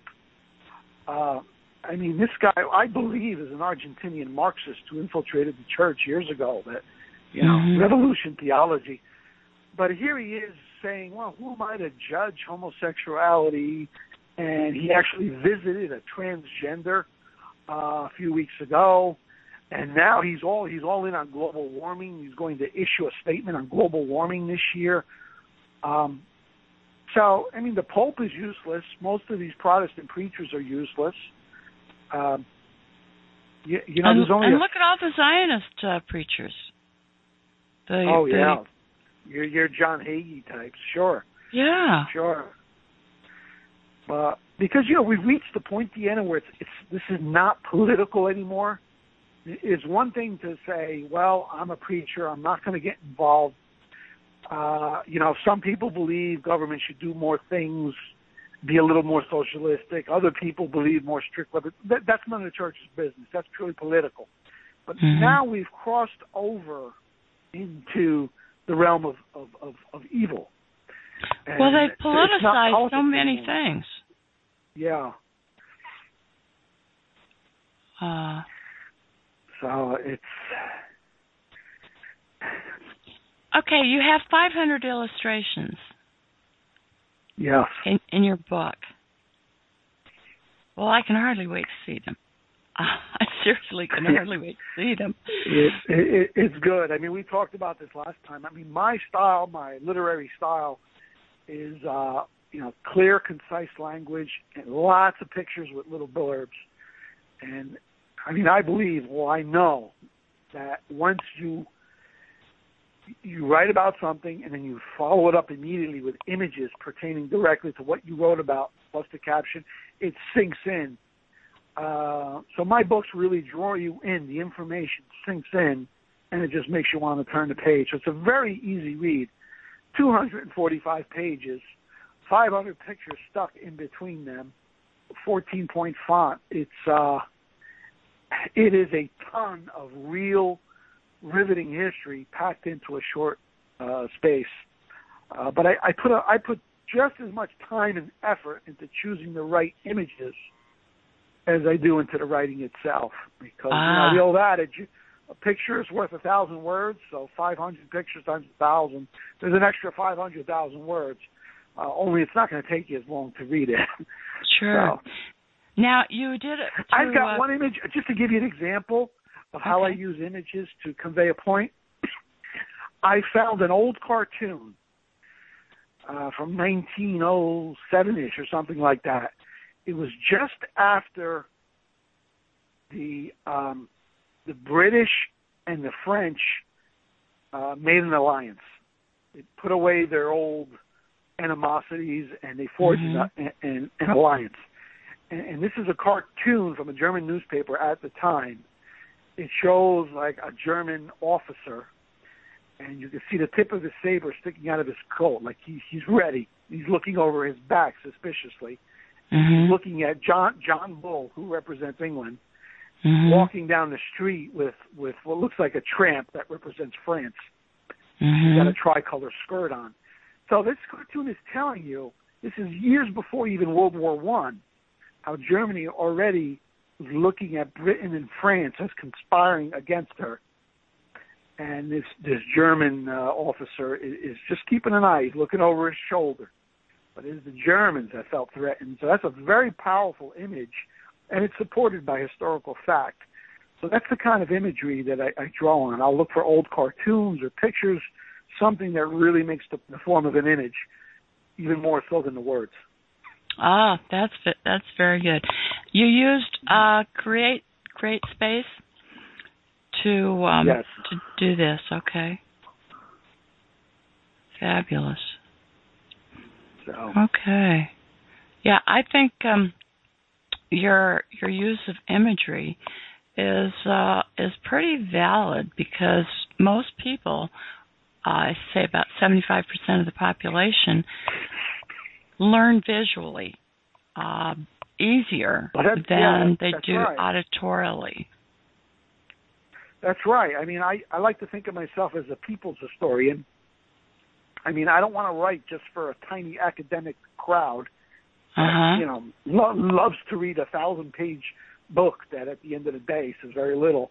This guy, I believe, is an Argentinian Marxist who infiltrated the church years ago, that, revolution theology. But here he is saying, well, who am I to judge homosexuality? And he actually visited a transgender a few weeks ago. And now he's all in on global warming. He's going to issue a statement on global warming this year. The Pope is useless. Most of these Protestant preachers are useless. There's only look at all the Zionist preachers. Your John Hagee types, sure. Yeah. Sure. Because, we've reached the point, Deanna, where this is not political anymore. It's one thing to say, well, I'm a preacher, I'm not going to get involved. Some people believe government should do more things, be a little more socialistic. Other people believe more strict. That's none of the church's business. That's purely political. But now we've crossed over into the realm of evil. And well, they politicize so many things. Yeah. So it's... Okay, you have 500 illustrations. Yes. In your book. Well, I can hardly wait to see them. I seriously can hardly wait to see them. It's good. We talked about this last time. My style, my literary style, is clear, concise language and lots of pictures with little blurbs. And I believe, I know that once you write about something and then you follow it up immediately with images pertaining directly to what you wrote about, plus the caption, it sinks in. So my books really draw you in. The information sinks in, and it just makes you want to turn the page. So it's a very easy read. 245 pages, 500 pictures stuck in between them, 14-point font. It is a ton of real riveting history packed into a short space. But I put just as much time and effort into choosing the right images as I do into the writing itself. Because the old adage, a picture is worth 1,000 words, so 500 pictures times 1,000. There's an extra 500,000 words. Only it's not going to take you as long to read it. Sure. So, now, you did it. I've got one image, just to give you an example of how I use images to convey a point. I found an old cartoon from 1907-ish or something like that. It was just after the British and the French made an alliance. They put away their old animosities and they forged an alliance. And this is a cartoon from a German newspaper at the time. It shows like a German officer, and you can see the tip of his saber sticking out of his coat, like he's ready. He's looking over his back suspiciously. He's looking at John Bull, who represents England, walking down the street with what looks like a tramp that represents France. Mm-hmm. She's got a tricolor skirt on. So this cartoon is telling you, this is years before even World War I, how Germany already was looking at Britain and France as conspiring against her. And this German officer is just keeping an eye. He's looking over his shoulder. But it is the Germans that felt threatened. So that's a very powerful image, and it's supported by historical fact. So that's the kind of imagery that I draw on. I'll look for old cartoons or pictures, something that really makes the form of an image, even more so than the words. Ah, that's very good. You used Create Space to yes. to do this. Okay, fabulous. So. Okay, yeah, I think your use of imagery is pretty valid, because most people, I say about 75% of the population, learn visually easier than they do auditorially. That's right. I mean, I like to think of myself as a people's historian. I mean, I don't want to write just for a tiny academic crowd that, you know, loves to read a 1,000-page book that at the end of the day says very little.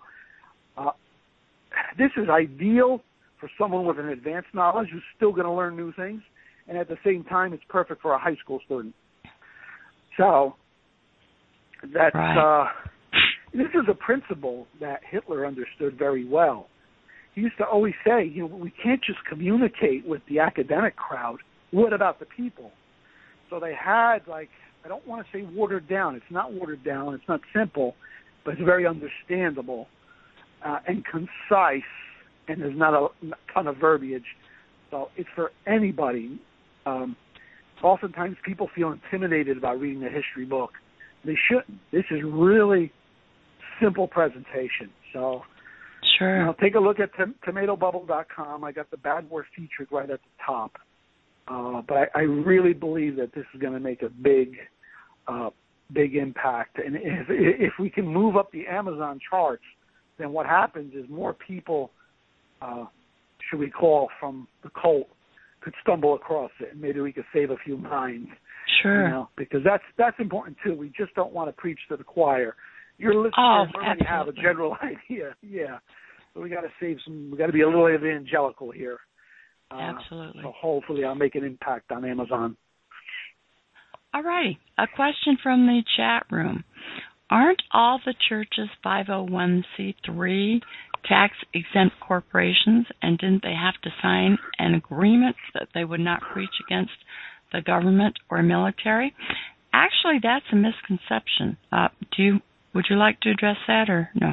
This is ideal for someone with an advanced knowledge who's still going to learn new things, and at the same time, it's perfect for a high school student. So that's this is a principle that Hitler understood very well. He used to always say, you know, we can't just communicate with the academic crowd. What about the people? So they had, like, I don't want to say watered down. It's not watered down. It's not simple, but it's very understandable and concise, and there's not a ton of verbiage. So it's for anybody. Oftentimes people feel intimidated about reading a history book. They shouldn't. This is really simple presentation. So sure. You know, take a look at tomatobubble.com. I got the Bad War featured right at the top. But I really believe that this is going to make a big impact. And if we can move up the Amazon charts, then what happens is more people, should we call from the cult, could stumble across it, and maybe we could save a few minds. Sure. You know, because that's important too. We just don't want to preach to the choir. Your listeners already have a general idea. Yeah. So we got to save some. We got to be a little evangelical here. Absolutely. So hopefully I'll make an impact on Amazon. All righty. A question from the chat room. Aren't all the churches 501c3 tax-exempt corporations, and didn't they have to sign an agreement that they would not preach against the government or military? Actually, that's a misconception. Would you like to address that, or no?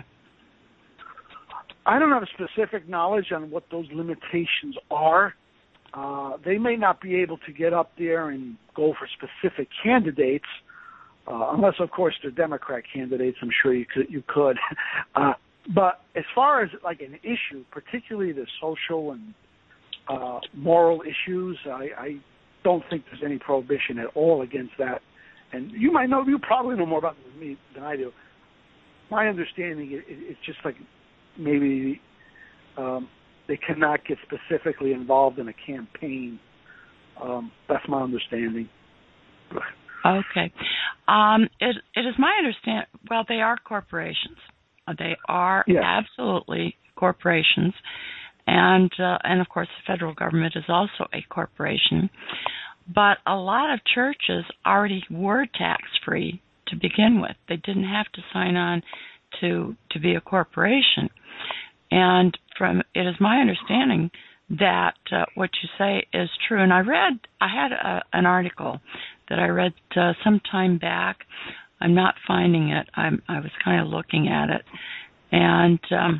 I don't have specific knowledge on what those limitations are. They may not be able to get up there and go for specific candidates, unless, of course, they're Democrat candidates. I'm sure you could. But as far as like an issue, particularly the social and moral issues, I don't think there's any prohibition at all against that. And you probably know more about this than I do. My understanding is just like maybe they cannot get specifically involved in a campaign. That's my understanding. Okay. It is my understanding, well, they are corporations. They are absolutely corporations. And of course, the federal government is also a corporation. But a lot of churches already were tax-free to begin with. They didn't have to sign on to be a corporation. And it is my understanding that what you say is true. And I had an article that I read some time back. I'm not finding it. I was kind of looking at it. And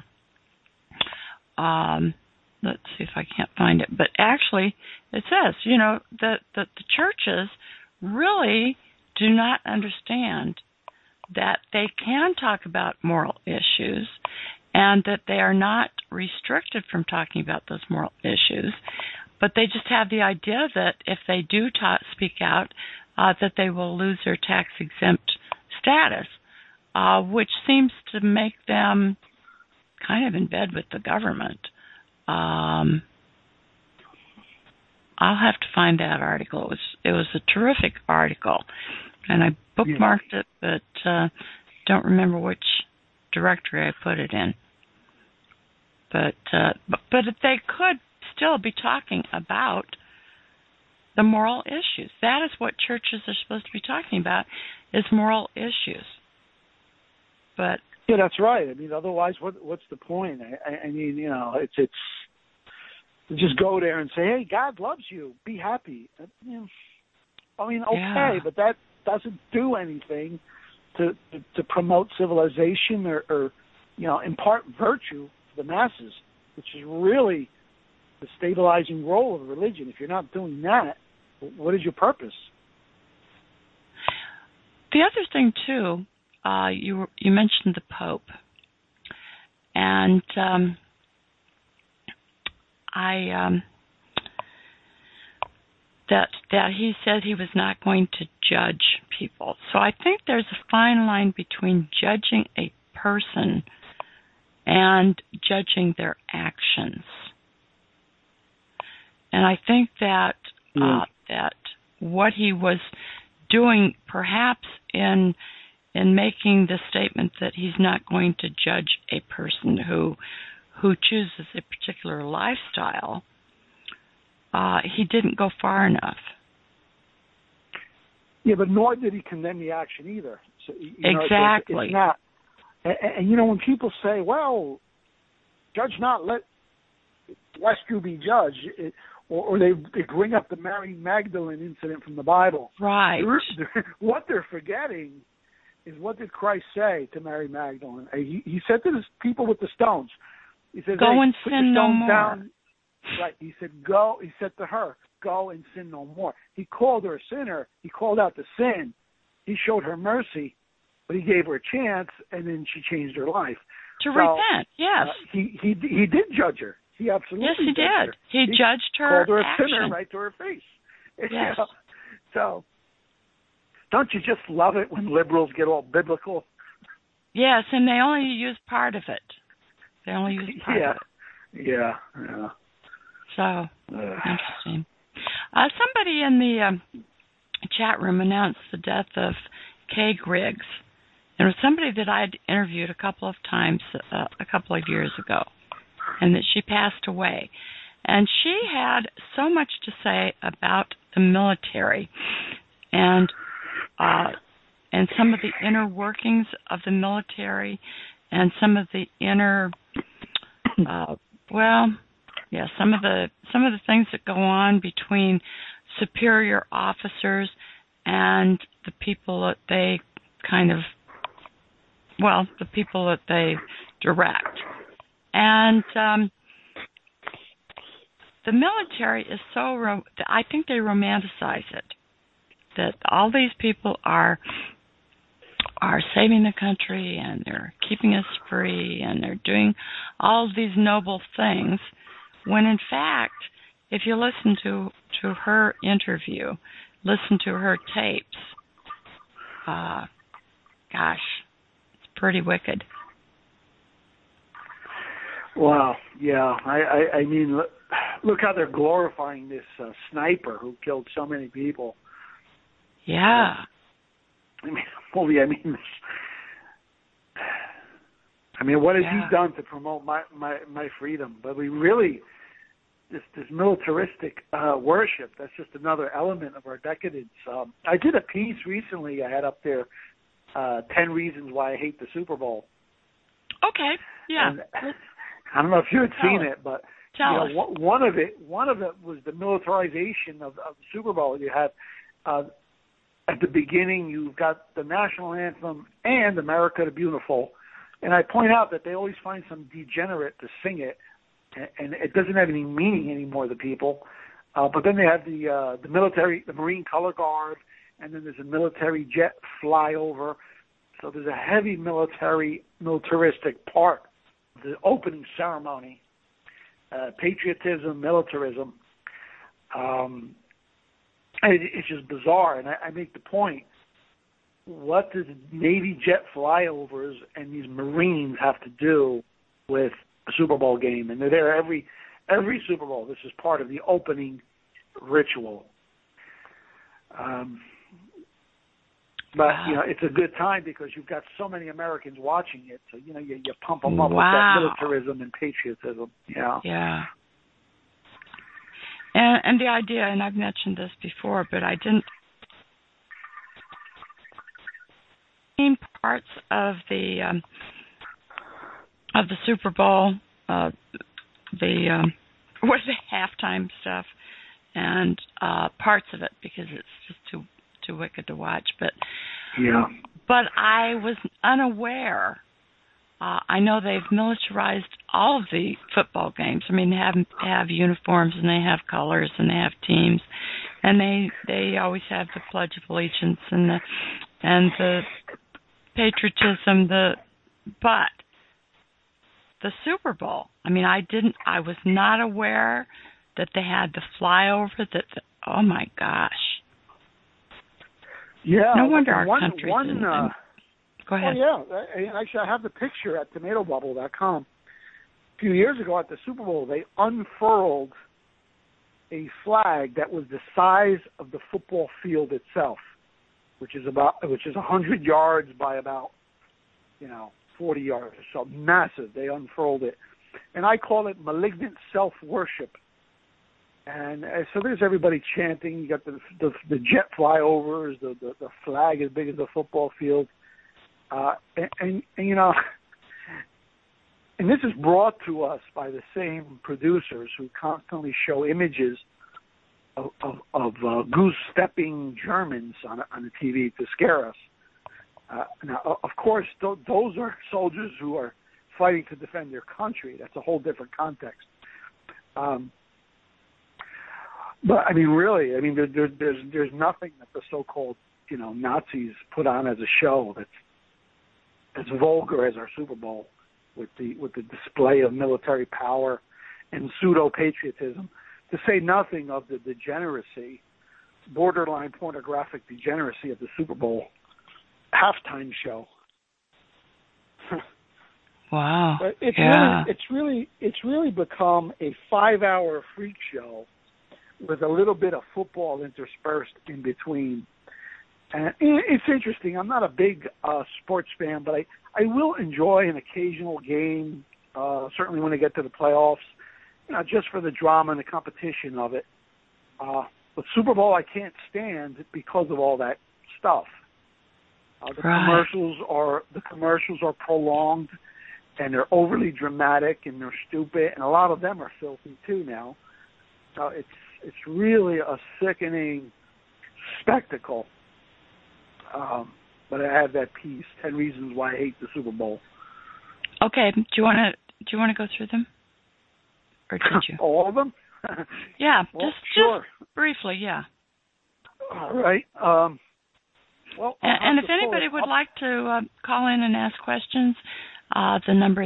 let's see if I can't find it. But actually, it says, that the churches really do not understand that they can talk about moral issues and that they are not restricted from talking about those moral issues, but they just have the idea that if they do speak out, that they will lose their tax-exempt status. which seems to make them kind of in bed with the government. I'll have to find that article. It was a terrific article, and I bookmarked it, but don't remember which directory I put it in. But they could still be talking about the moral issues. That is what churches are supposed to be talking about, is moral issues. But yeah, that's right. I mean, otherwise, what's the point? I mean, it's just go there and say, "Hey, God loves you. Be happy." I mean, okay, but that doesn't do anything to promote civilization or impart virtue to the masses, which is really the stabilizing role of religion. If you're not doing that, what is your purpose? The other thing too, you mentioned the Pope, and that he said he was not going to judge people. So I think there's a fine line between judging a person and judging their actions. And I think that that what he was doing, perhaps in making the statement that he's not going to judge a person who chooses a particular lifestyle, he didn't go far enough. Yeah, but nor did he condemn the action either. So, exactly. It's not. And when people say, "Well, judge not, lest you be judged," or they bring up the Mary Magdalene incident from the Bible. Right. What they're forgetting is, what did Christ say to Mary Magdalene? He said to the people with the stones, he said, "Go and sin no more." Down. Right. He said, "Go." He said to her, "Go and sin no more." He called her a sinner. He called out the sin. He showed her mercy, but he gave her a chance, and then she changed her life. To repent, yes. He did judge her. He absolutely yes, he did. Her. He judged her. Called her a action. sinner right to her face. Yes. So, don't you just love it when liberals get all biblical? Yes, and they only use part of it. They only use part of it. Yeah. So, interesting. Somebody in the chat room announced the death of Kay Griggs. It was somebody that I'd interviewed a couple of times a couple of years ago, and that she passed away. And she had so much to say about the military and some of the inner workings of the military and some of the inner, some of the things that go on between superior officers and the people that they the people that they direct. And the military is I think they romanticize it, that all these people are saving the country and they're keeping us free and they're doing all of these noble things, when in fact, if you listen to her interview, listen to her tapes, it's pretty wicked. Wow, yeah. I mean, look how they're glorifying this sniper who killed so many people. Yeah. What has he done to promote my freedom? But we really, this militaristic worship, that's just another element of our decadence. I did a piece recently I had up there, 10 Reasons Why I Hate the Super Bowl. Okay, yeah. And I don't know if you had seen it, but Tell us. One of it was the militarization of the Super Bowl. You had at the beginning, you've got the national anthem and America the Beautiful, and I point out that they always find some degenerate to sing it, and it doesn't have any meaning anymore to people. But then they have the military, the Marine Color Guard, and then there's a military jet flyover. So there's a heavy militaristic part of the opening ceremony. Patriotism, militarism. It's just bizarre, and I make the point what does Navy jet flyovers and these Marines have to do with a Super Bowl game? And they're there every Super Bowl. This is part of the opening ritual. But, you know, it's a good time because you've got so many Americans watching it. So, you know, you pump them up with that militarism and patriotism. Yeah. Yeah. And the idea, and I've mentioned this before, but I didn't. Parts of the Super Bowl, with the halftime stuff, and parts of it because it's just too wicked to watch. But yeah. But I was unaware. I know they've militarized all of the football games. I mean, they have uniforms and they have colors and they have teams, and they always have the Pledge of Allegiance and the patriotism. But the Super Bowl. I mean, I was not aware that they had the flyover. Oh my gosh. Yeah. No wonder our country's go ahead. Oh, yeah. Actually, I have the picture at TomatoBubble.com. A few years ago at the Super Bowl, they unfurled a flag that was the size of the football field itself, which is 100 yards by about, 40 yards or so. Massive. They unfurled it. And I call it malignant self-worship. And so there's everybody chanting. You got the jet flyovers, the flag as big as the football field. And this is brought to us by the same producers who constantly show images of goose-stepping Germans on the TV to scare us. Now, of course, those are soldiers who are fighting to defend their country. That's a whole different context. But I mean, really, there's nothing that the so-called Nazis put on as a show that's as vulgar as our Super Bowl, with the display of military power and pseudo-patriotism, to say nothing of the degeneracy, borderline pornographic degeneracy of the Super Bowl halftime show. Wow. But it's really become a 5-hour freak show with a little bit of football interspersed in between. And it's interesting. I'm not a big sports fan, but I will enjoy an occasional game, certainly when they get to the playoffs, just for the drama and the competition of it. But Super Bowl I can't stand because of all that stuff. The commercials are prolonged, and they're overly dramatic, and they're stupid, and a lot of them are filthy too now. It's really a sickening spectacle. But I have that piece, 10 Reasons Why I Hate the Super Bowl. Okay, do you want to go through them, or did you? All of them? Yeah, well, just briefly, yeah. All right. And if anybody would like to call in and ask questions, the number is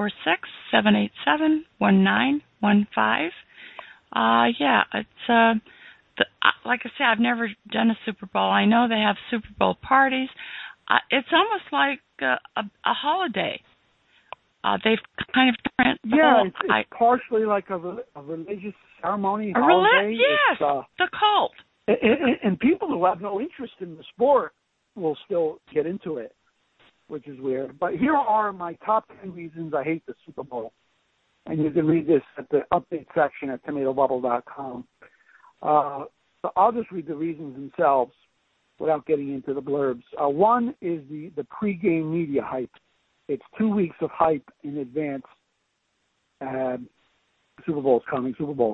646-787-1915. Yeah, it's like I say, I've never done a Super Bowl. I know they have Super Bowl parties. It's almost like a holiday. They've kind of turned it's partially like a religious ceremony, holiday. Yes, the cult. And people who have no interest in the sport will still get into it, which is weird. But here are my top 10 reasons I hate the Super Bowl. And you can read this at the update section at TomatoBubble.com. So I'll just read the reasons themselves without getting into the blurbs. One is the pregame media hype. It's 2 weeks of hype in advance. Super Bowl's coming, Super Bowl.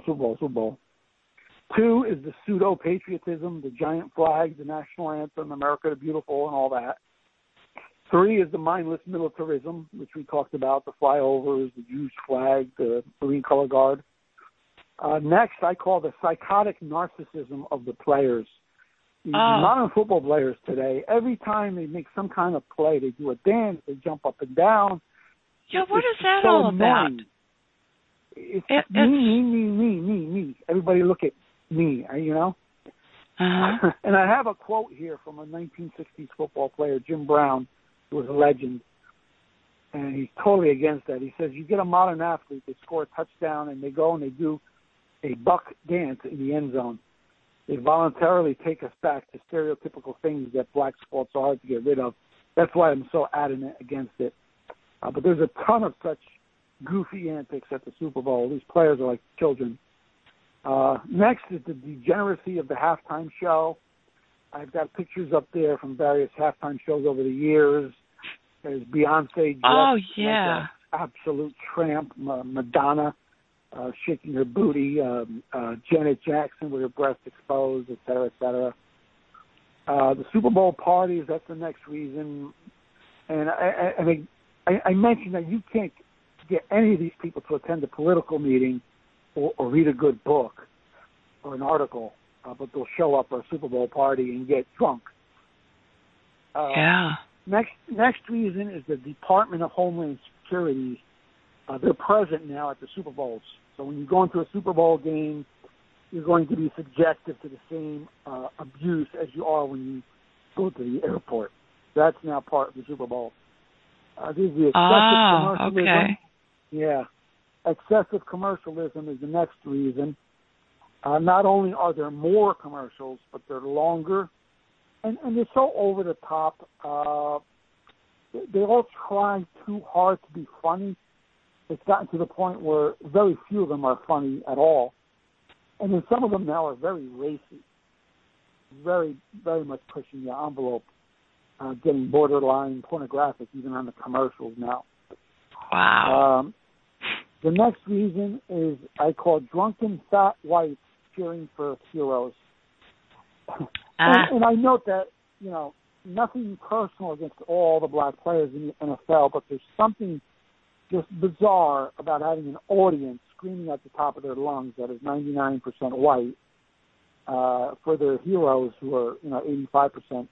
2 is the pseudo-patriotism, the giant flag, the national anthem, America the Beautiful, and all that. 3 is the mindless militarism, which we talked about, the flyovers, the huge flag, the Marine Color Guard. Next, I call the psychotic narcissism of the players. Modern football players today, every time they make some kind of play, they do a dance, they jump up and down. Yeah, what is that so all annoying. about? It's me. Everybody look at me, Uh-huh. And I have a quote here from a 1960s football player, Jim Brown, who was a legend, and he's totally against that. He says, you get a modern athlete, they score a touchdown, and they go and they do a buck dance in the end zone. They voluntarily take us back to stereotypical things that black sports are hard to get rid of. That's why I'm so adamant against it. But there's a ton of such goofy antics at the Super Bowl. These players are like children. Next is the degeneracy of the halftime show. I've got pictures up there from various halftime shows over the years. There's Beyonce dressed like an absolute tramp, Madonna shaking her booty, Janet Jackson with her breast exposed, et cetera, et cetera. The Super Bowl parties, that's the next reason. And I mentioned that you can't get any of these people to attend a political meeting or read a good book or an article, but they'll show up for a Super Bowl party and get drunk. Next reason is the Department of Homeland Security. They're present now at the Super Bowls. So when you go into a Super Bowl game, you're going to be subjected to the same abuse as you are when you go to the airport. That's now part of the Super Bowl. There's the excessive commercialism. Okay. Yeah. Excessive commercialism is the next reason. Not only are there more commercials, but they're longer. And they're so over the top. They all try too hard to be funny. It's gotten to the point where very few of them are funny at all. And then some of them now are very racy, very, very much pushing the envelope, getting borderline pornographic even on the commercials now. Wow. The next reason is I call drunken fat whites cheering for heroes. And I note that, nothing personal against all the black players in the NFL, but there's something just bizarre about having an audience screaming at the top of their lungs that is 99% white for their heroes who are 85%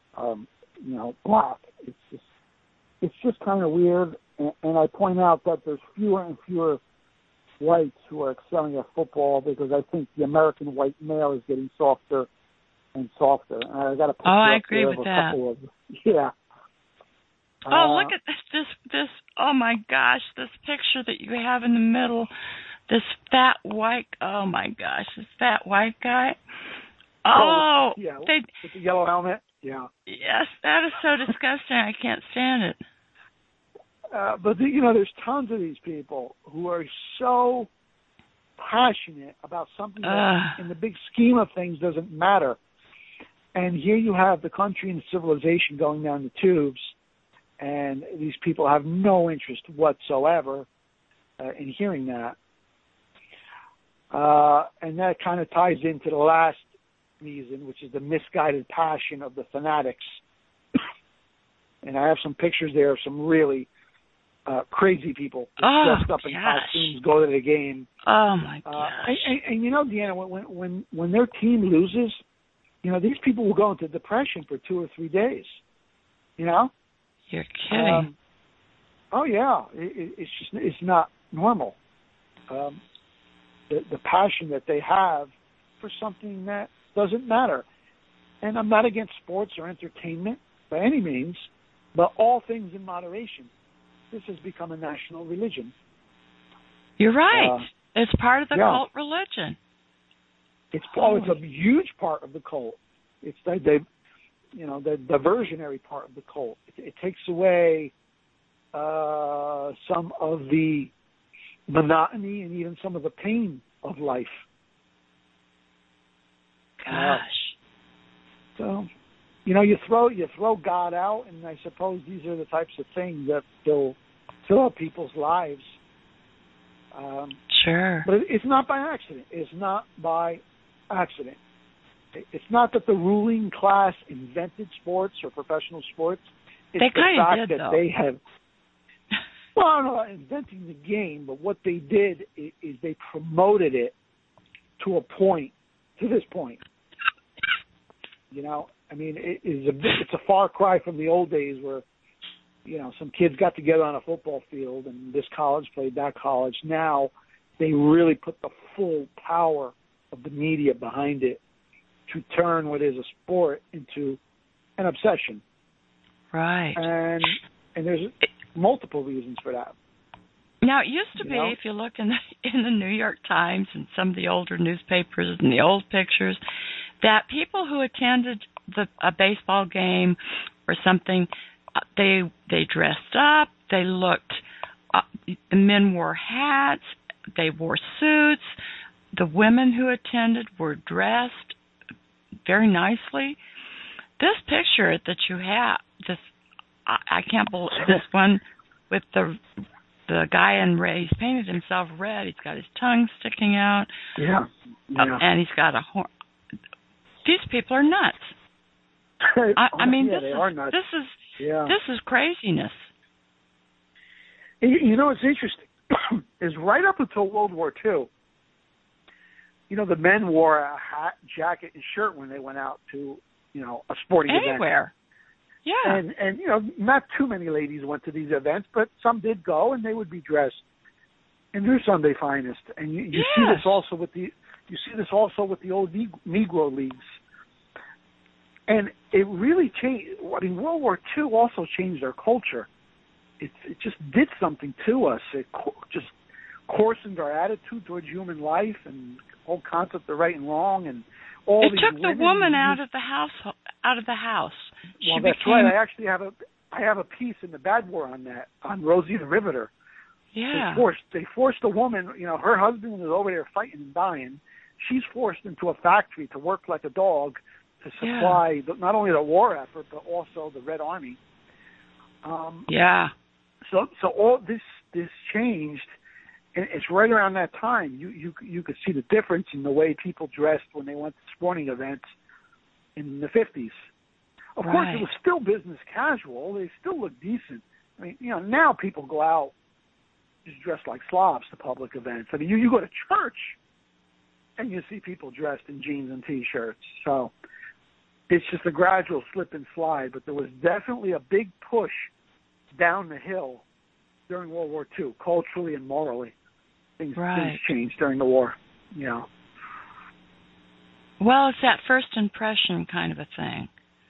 black. It's just kind of weird, and I point out that there's fewer and fewer whites who are excelling at football because I think the American white male is getting softer and softer. And I got a picture I up agree there with of a that. couple of yeah. Look at this! Oh my gosh, this picture that you have in the middle, this fat white. Oh my gosh, this fat white guy. Oh, yeah, with the yellow helmet. Yeah. Yes, that is so disgusting. I can't stand it. But there's tons of these people who are so passionate about something that, in the big scheme of things, doesn't matter. And here you have the country and civilization going down the tubes, and these people have no interest whatsoever in hearing that. And that kind of ties into the last reason, which is the misguided passion of the fanatics. And I have some pictures there of some really crazy people dressed up in costumes go to the game. Oh my gosh! And Deanna, when their team loses, these people will go into depression for 2 or 3 days. You're kidding. Oh yeah, it's not normal. The passion that they have for something that doesn't matter. And I'm not against sports or entertainment by any means, but all things in moderation. This has become a national religion. You're right. It's part of the cult religion. It's a huge part of the cult. It's the diversionary part of the cult. It takes away some of the monotony and even some of the pain of life. Gosh. So, you throw God out, and I suppose these are the types of things that fill up people's lives. Sure. But it's not by accident. It's not by accident. It's not that the ruling class invented sports or professional sports. It's they kind of did, that though. They have. Well, I don't know about inventing the game, but what they did is they promoted it to this point. It's a far cry from the old days where, some kids got together on a football field and this college played that college. Now they really put the full power of the media behind it. to turn what is a sport into an obsession. Right. And there's multiple reasons for that. Now, it used to be, if you look in the New York Times and some of the older newspapers and the old pictures, that people who attended a baseball game or something, they dressed up, they looked, the men wore hats, they wore suits, the women who attended were dressed very nicely. This picture that you have, I can't believe this one with the guy in red. He's painted himself red. He's got his tongue sticking out. Yeah. And he's got a horn. These people are nuts. I mean, they are nuts. This is craziness. You know what's interesting is right up until World War II, the men wore a hat, jacket, and shirt when they went out to, a sporting event. Anywhere. Yeah. And not too many ladies went to these events, but some did go, and they would be dressed in their Sunday finest. And you see this also with the old Negro leagues. And it really changed. I mean, World War II also changed our culture. It just did something to us. It just coarsened our attitude towards human life and the whole concept of right and wrong and all these women. It took the woman out of the house. Well, that's right. I actually have a piece in the Bad War on that, on Rosie the Riveter. Yeah. They forced a woman, her husband was over there fighting and dying. She's forced into a factory to work like a dog to supply not only the war effort, but also the Red Army. So all this changed, and it's right around that time. You could see the difference in the way people dressed when they went to sporting events in the 50s. Of course, it was still business casual. They still looked decent. I mean, now people go out just dressed like slobs to public events. I mean, you go to church and you see people dressed in jeans and T-shirts. So it's just a gradual slip and slide. But there was definitely a big push down the hill during World War II, culturally and morally. Things changed during the war. Well, it's that first impression kind of a thing.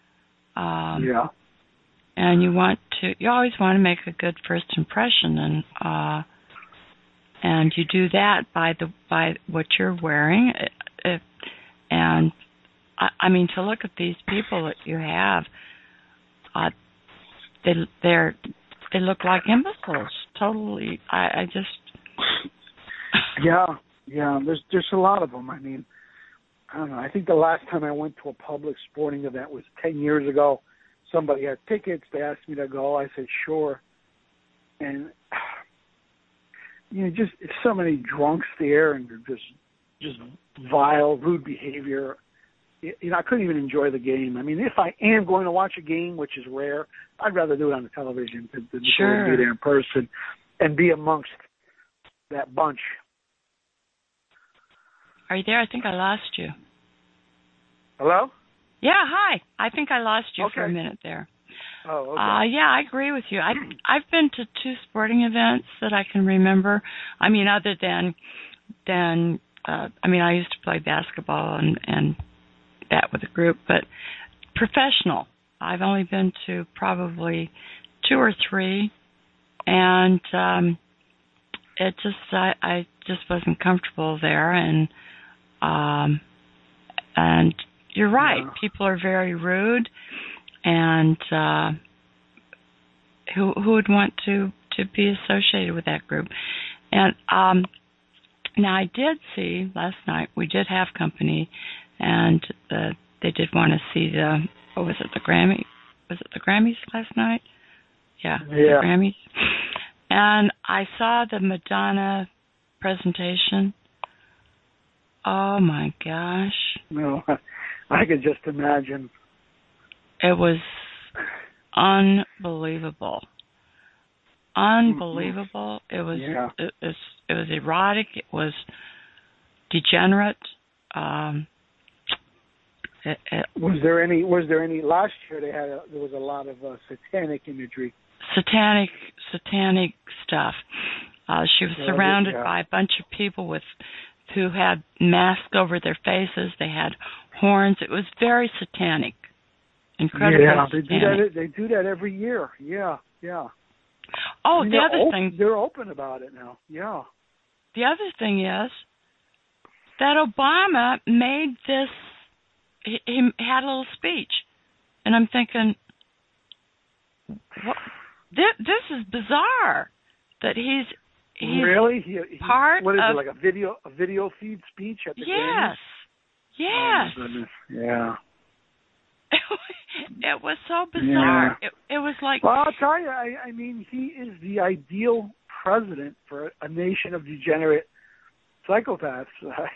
And you always want to make a good first impression, and you do that by what you're wearing. And I mean, to look at these people that you have, they look like imbeciles. Totally. I just. Yeah. There's a lot of them. I mean, I don't know. I think the last time I went to a public sporting event was 10 years ago. Somebody had tickets. They asked me to go. I said, sure. And, just so many drunks there and just vile, rude behavior. I couldn't even enjoy the game. I mean, if I am going to watch a game, which is rare, I'd rather do it on the television than go and be there in person and be amongst that bunch. Are you there? I think I lost you. Hello? Yeah, hi. I think I lost you for a minute there. Oh, okay. Yeah, I agree with you. I've been to 2 sporting events that I can remember. I mean, other than I used to play basketball and that with a group, but professional. I've only been to probably 2 or 3, and it just I just wasn't comfortable there, and you're right. Yeah. People are very rude, and who would want to be associated with that group? And now I did see last night. We did have company, and they did want to see the Grammy? Was it the Grammys last night? Yeah. The Grammys. And I saw the Madonna presentation. Oh my gosh. No, I could just imagine. It was unbelievable. Unbelievable. It was it was erotic, it was degenerate. Was there any last year there was a lot of satanic imagery. Satanic stuff. She was surrounded by a bunch of people with who had masks over their faces. They had horns. It was very satanic. Incredibly satanic. They do that every year. Yeah. Oh, the other thing. They're open about it now. Yeah. The other thing is that Obama made this, he had a little speech. And I'm thinking, what? This is bizarre that he's really part what is of, it, like a video feed speech at the Grammys? Yes. Oh, my goodness. Yeah. It was so bizarre. Yeah. It was like... Well, I'll tell you, I mean, he is the ideal president for a nation of degenerate psychopaths.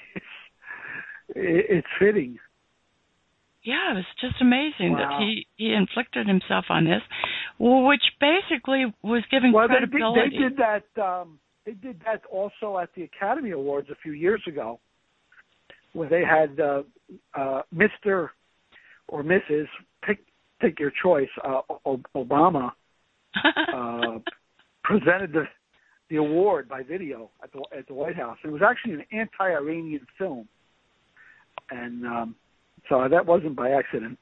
It's fitting. Yeah, it was just amazing that he inflicted himself on this, which basically was giving credibility. They did that also at the Academy Awards a few years ago, where they had Mr. or Mrs. Pick your choice. Obama presented the award by video at the White House. It was actually an anti-Iranian film, and so that wasn't by accident.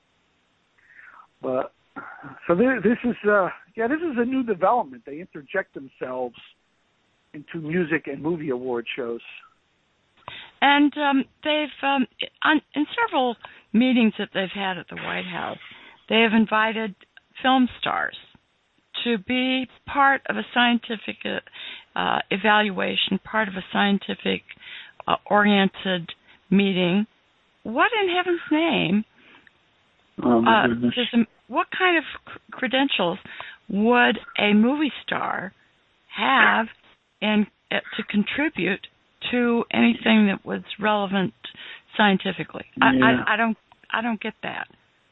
But so this is a new development. They interject themselves into music and movie award shows. And they've in several meetings that they've had at the White House, they have invited film stars to be part of a scientific evaluation, part of a scientific oriented meeting. What in heaven's name? Oh my goodness. What kind of credentials would a movie star have to contribute to anything that was relevant scientifically? Yeah. I don't get that.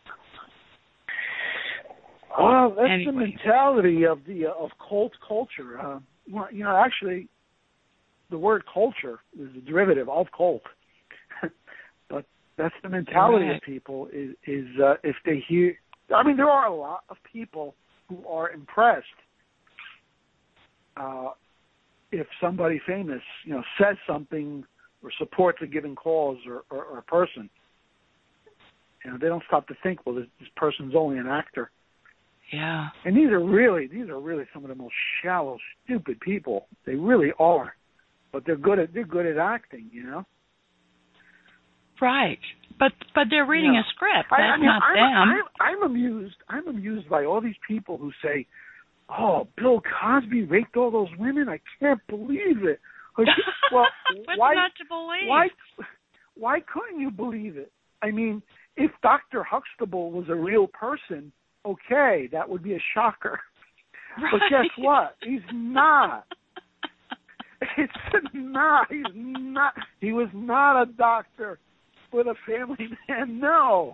Well, that's the mentality of cult culture. Well, actually, the word culture is a derivative of cult. But that's the mentality of people. Is if they hear? I mean, there are a lot of people who are impressed if somebody famous, says something or supports a given cause or a person. They don't stop to think, well, this person's only an actor. Yeah. And these are really some of the most shallow, stupid people. They really are. But they're good at acting, Right. But they're reading a script. That's not them. I'm amused by all these people who say, "Oh, Bill Cosby raped all those women. I can't believe it." Like, well, what's not to believe? Why couldn't you believe it? I mean, if Dr. Huxtable was a real person, okay, that would be a shocker. Right. But guess what? He's not. It's not. He's not. He was not a doctor with a family man. No.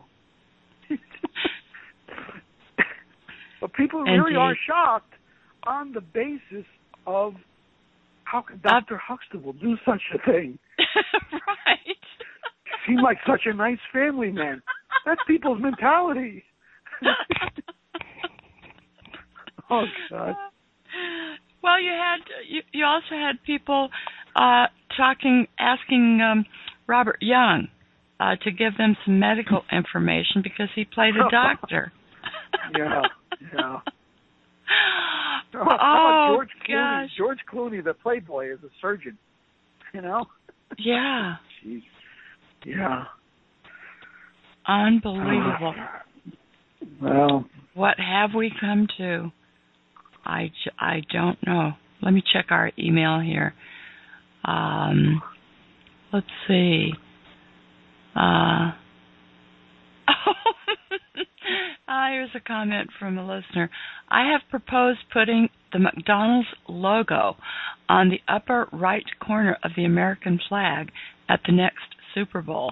But people really are shocked on the basis of how could Dr. Huxtable do such a thing? Right. Seemed like such a nice family man. That's people's mentality. Oh God. Well, you also had people asking Robert Young to give them some medical information because he played a doctor. Yeah. How about George Clooney? Gosh. George Clooney, the Playboy, is a surgeon. Yeah. Jeez. Yeah. Unbelievable. Well, what have we come to? I don't know. Let me check our email here. Let's see. Here's a comment from a listener. I have proposed putting the McDonald's logo on the upper right corner of the American flag at the next Super Bowl.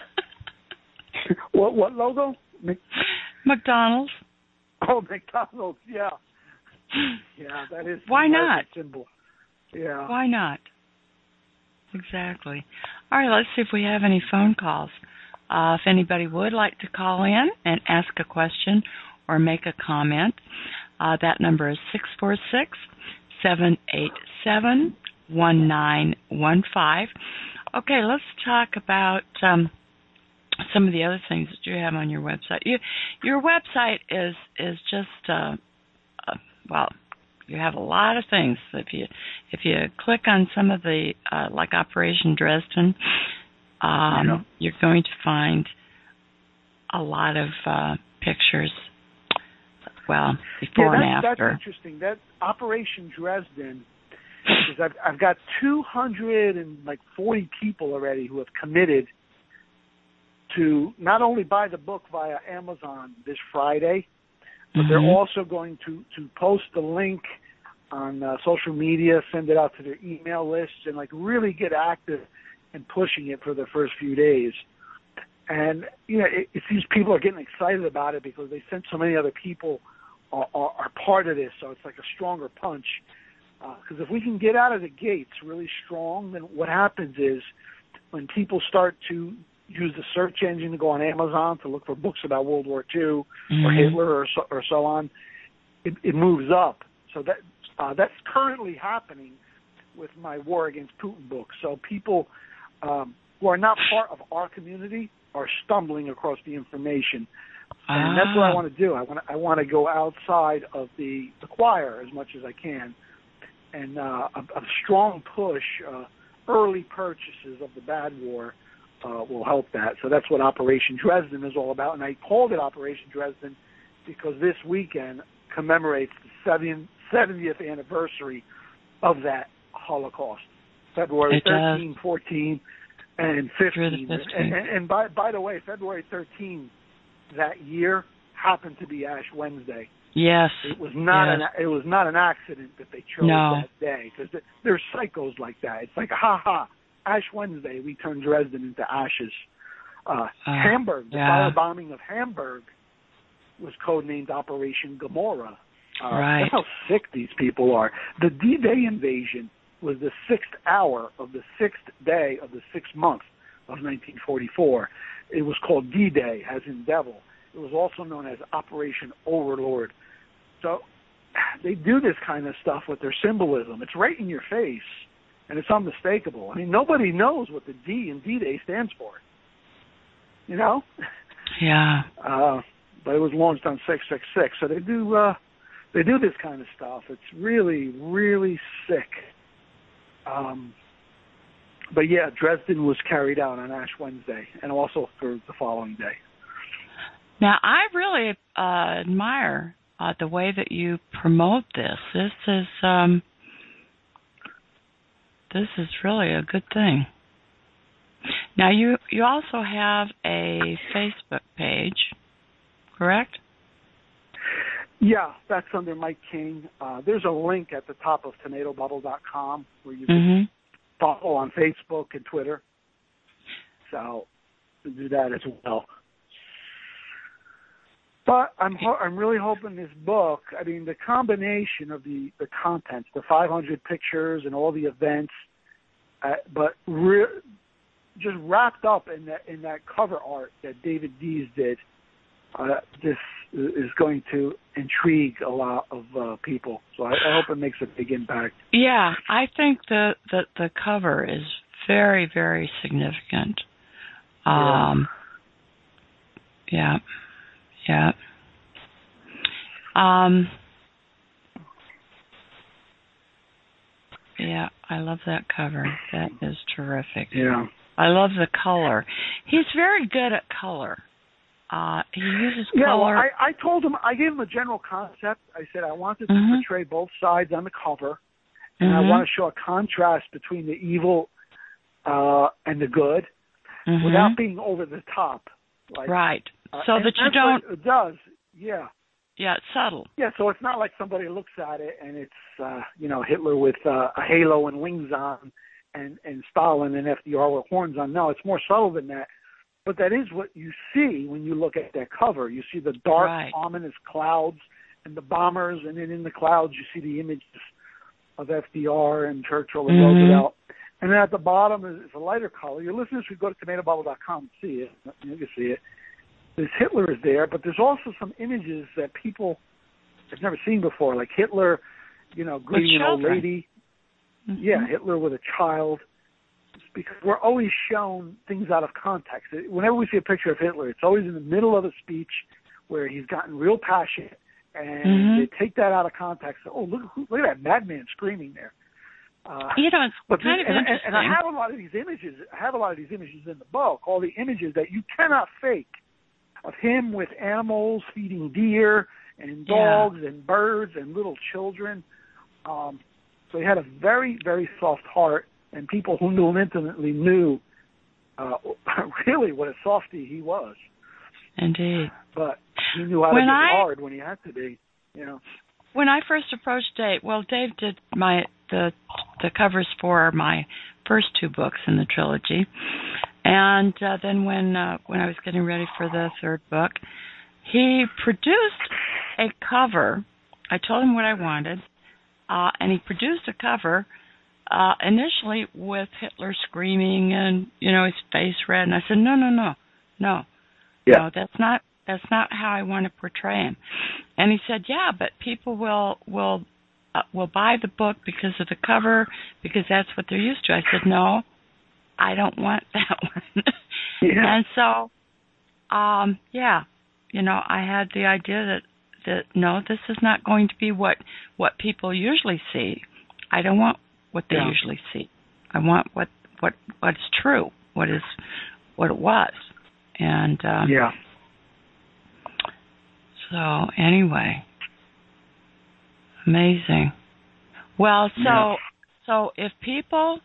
What logo? McDonald's. Oh, McDonald's, yeah. Yeah, that is Why not? Symbol. Yeah. Why not? Exactly. All right, let's see if we have any phone calls. If anybody would like to call in and ask a question or make a comment, that number is 646-787-1041. 1915. Okay, let's talk about some of the other things that you have on your website. Your website is just well, you have a lot of things. If you click on some of the like Operation Dresden, you're going to find a lot of pictures. Well, before and after. That's interesting. That Operation Dresden, because I've got 240 people already who have committed to not only buy the book via Amazon this Friday, but they're also going to post the link on social media, send it out to their email lists, and like really get active in pushing it for the first few days. And it seems people are getting excited about it because they sent so many other people are part of this, so it's like a stronger punch. Because if we can get out of the gates really strong, then what happens is when people start to use the search engine to go on Amazon to look for books about World War II or Hitler or so on, it moves up. So that's currently happening with my War Against Putin book. So people who are not part of our community are stumbling across the information. And that's what I want to do. I want to go outside of the choir as much as I can. And a strong push, early purchases of the Bad War will help that. So that's what Operation Dresden is all about. And I called it Operation Dresden because this weekend commemorates the 70th anniversary of that Holocaust. February 13, 14, and 15. And by the way, February 13 that year happened to be Ash Wednesday. Yes. It was not an accident that they chose that day, because there's psychos like that. It's like, Ash Wednesday, we turned Dresden into ashes. Hamburg, the firebombing of Hamburg was codenamed Operation Gomorrah. That's how sick these people are. The D-Day invasion was the 6th hour of the 6th day of the 6th month of 1944. It was called D-Day, as in devil. It was also known as Operation Overlord. So they do this kind of stuff with their symbolism. It's right in your face, and it's unmistakable. I mean, nobody knows what the D in D-Day stands for. You know? Yeah. But it was launched on 666. So they do this kind of stuff. It's really, really sick. But yeah, Dresden was carried out on Ash Wednesday, and also for the following day. Now, I really admire the way that you promote this. This is really a good thing. Now, you also have a Facebook page, correct? Yeah, that's under Mike King. There's a link at the top of TornadoBubble.com where you can follow on Facebook and Twitter. So do that as well. But I'm really hoping this book, I mean, the combination of the content, the 500 pictures and all the events, but just wrapped up in that cover art that David Dees did, this is going to intrigue a lot of people. So I hope it makes a big impact. Yeah, I think the cover is very, very significant. Yeah. Yeah, I love that cover. That is terrific. Yeah. I love the color. He's very good at color. He uses color. Yeah, well, I told him, I gave him a general concept. I said I wanted to portray both sides on the cover, and I want to show a contrast between the evil and the good without being over the top. Like, right. So that you don't... It does, yeah. Yeah, it's subtle. Yeah, so it's not like somebody looks at it and it's, Hitler with a halo and wings on and Stalin and FDR with horns on. No, it's more subtle than that. But that is what you see when you look at that cover. You see the dark, ominous clouds and the bombers, and then in the clouds you see the images of FDR and Churchill and Roosevelt. And then at the bottom is a lighter color. Your listeners should go to TornadoBubble.com and see it. You can see it. There's Hitler is there, but there's also some images that people have never seen before, like Hitler, greeting an old lady. yeah, Hitler with a child. Because we're always shown things out of context. Whenever we see a picture of Hitler, it's always in the middle of a speech where he's gotten real passionate, and they take that out of context. Oh, look at that madman screaming there. It's kind of interesting. And I have a lot of these images. In the book. All the images that you cannot fake of him with animals feeding deer and dogs and birds and little children. So he had a very, very soft heart. And people who knew him intimately knew really what a softie he was. Indeed. But he knew how to get hard when he had to be. When I first approached Dave, Dave did the covers for my first two books in the trilogy. And then when I was getting ready for the third book, he produced a cover. I told him what I wanted, and he produced a cover initially with Hitler screaming and, his face red. And I said, no. No, that's not how I want to portray him. And he said, yeah, but people will buy the book because of the cover, because that's what they're used to. I said, no, I don't want that one. And so, I had the idea that no, this is not going to be what people usually see. I don't want what they usually see. I want what's true, what it was. And so anyway, amazing. Well, so if people,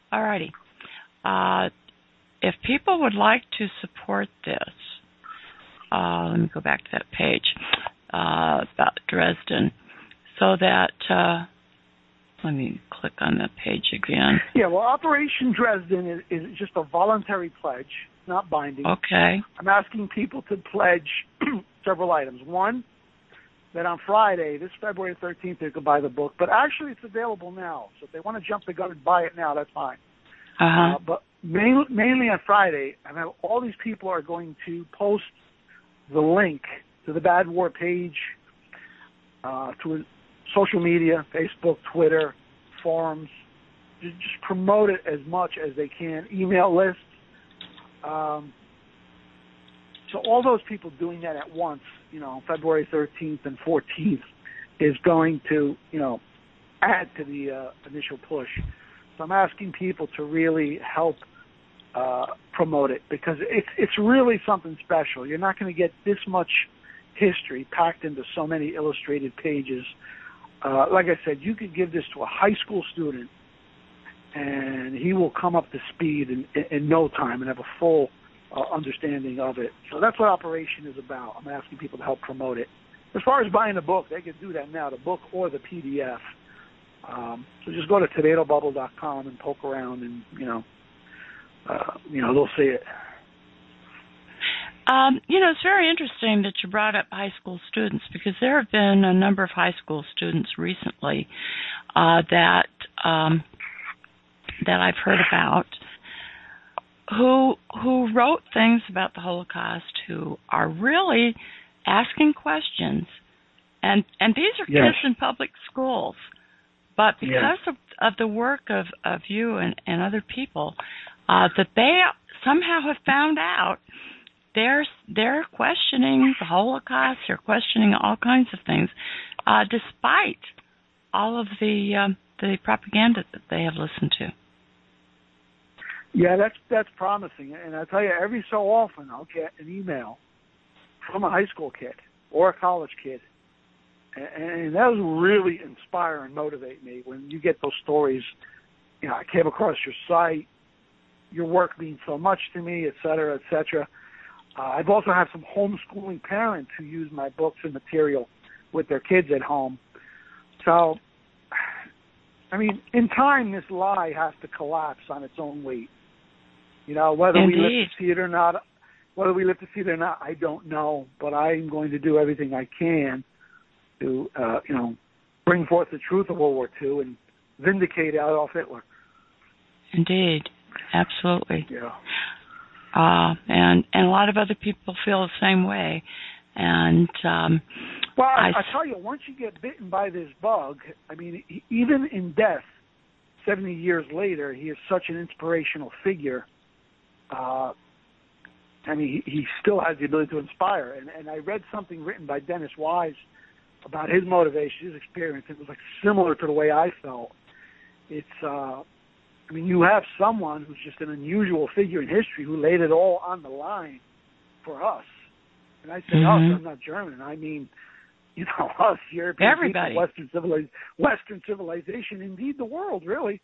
if people would like to support this, let me go back to that page about Dresden, so that. Let me click on that page again. Yeah, well, Operation Dresden is just a voluntary pledge, not binding. Okay. I'm asking people to pledge several items. One, that on Friday, this February 13th, they could buy the book. But actually, it's available now. So if they want to jump the gun and buy it now, that's fine. But mainly on Friday, all these people are going to post the link to the Bad War page, to social media, Facebook, Twitter, forums. Just promote it as much as they can. Email lists. So all those people doing that at once, February 13th and 14th, is going to, add to the initial push. So I'm asking people to really help promote it, because it's really something special. You're not going to get this much history packed into so many illustrated pages. Like I said, you could give this to a high school student, and he will come up to speed in no time and have a full understanding of it. So that's what Operation is about. I'm asking people to help promote it. As far as buying the book, they can do that now, the book or the PDF. So just go to TomatoBubble.com and poke around, and they'll see it. It's very interesting that you brought up high school students, because there have been a number of high school students recently that I've heard about who wrote things about the Holocaust, who are really asking questions, and these are kids in public schools, but because of the work of you and other people, that they somehow have found out. They're questioning the Holocaust. They're questioning all kinds of things, despite all of the propaganda that they have listened to. Yeah, that's promising. And I tell you, every so often I'll get an email from a high school kid or a college kid, and that was really inspire and motivate me when you get those stories. I came across your site, your work means so much to me, et cetera, et cetera. I've also had some homeschooling parents who use my books and material with their kids at home. So, in time, this lie has to collapse on its own weight. Whether we live to see it or not, I don't know. But I'm going to do everything I can to, bring forth the truth of World War II and vindicate Adolf Hitler. Indeed. Absolutely. Yeah. And a lot of other people feel the same way. And I tell you, once you get bitten by this bug, even in death, 70 years later, he is such an inspirational figure. And he still has the ability to inspire. And I read something written by Dennis Wise about his motivation, his experience. It was like similar to the way I felt. It's, you have someone who's just an unusual figure in history who laid it all on the line for us. And I say us, I'm not German. I mean, us, European everybody, people, Western civilization, indeed the world, really.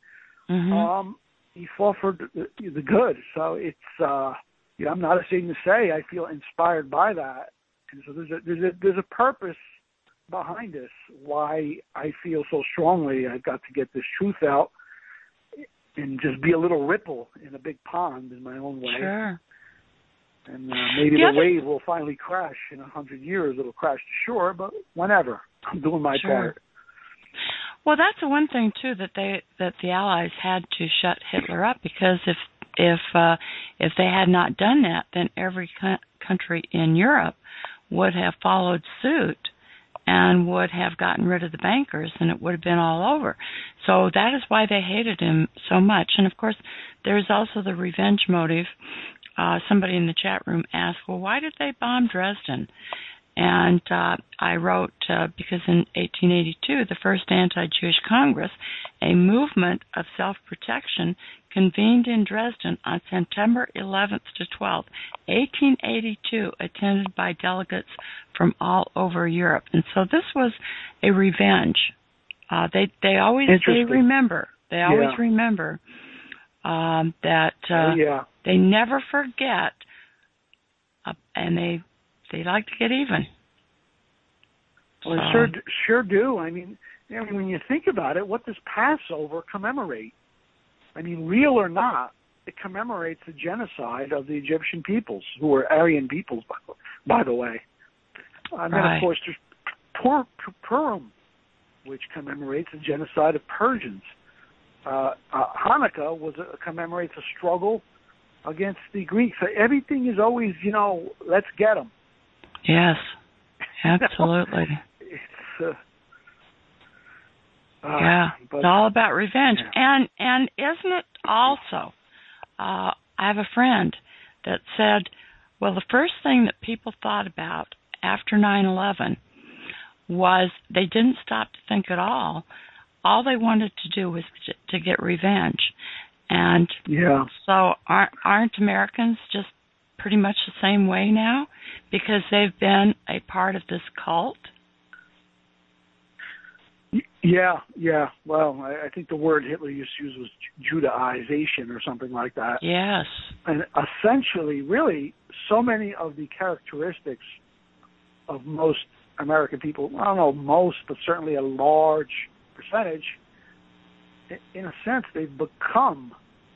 He fought for the good. So it's, I'm not ashamed to say I feel inspired by that. And so there's a purpose behind this, why I feel so strongly I've got to get this truth out and just be a little ripple in a big pond in my own way. Sure. And maybe the wave will finally crash in 100 years. It'll crash to shore, but whenever. I'm doing my part. Well, that's the one thing too that the Allies had to shut Hitler up, because if they had not done that, then every country in Europe would have followed suit and would have gotten rid of the bankers, and it would have been all over. So that is why they hated him so much. And of course, there's also the revenge motive. Somebody in the chat room asked, well, why did they bomb Dresden? And I wrote, because in 1882, the first anti-Jewish Congress, a movement of self-protection, convened in Dresden on September 11th to 12th, 1882, attended by delegates from all over Europe. And so this was a revenge. They always remember. They always remember that they never forget, and they like to get even. Well, sure do. I mean, when you think about it, what does Passover commemorate? I mean, real or not, it commemorates the genocide of the Egyptian peoples, who were Aryan peoples, by the way. And then, of course, there's Purim, which commemorates the genocide of Persians. Hanukkah commemorates a struggle against the Greeks. So everything is always, let's get them. Yes, absolutely. It's it's all about revenge. Yeah. And isn't it also, I have a friend that said, well, the first thing that people thought about after 9/11 was they didn't stop to think at all. All they wanted to do was to get revenge. And so aren't Americans just pretty much the same way now, because they've been a part of this cult? Yeah. Well, I think the word Hitler used to use was Judaization or something like that. Yes. And essentially, really, so many of the characteristics of most American people, I don't know most, but certainly a large percentage, in a sense, they've become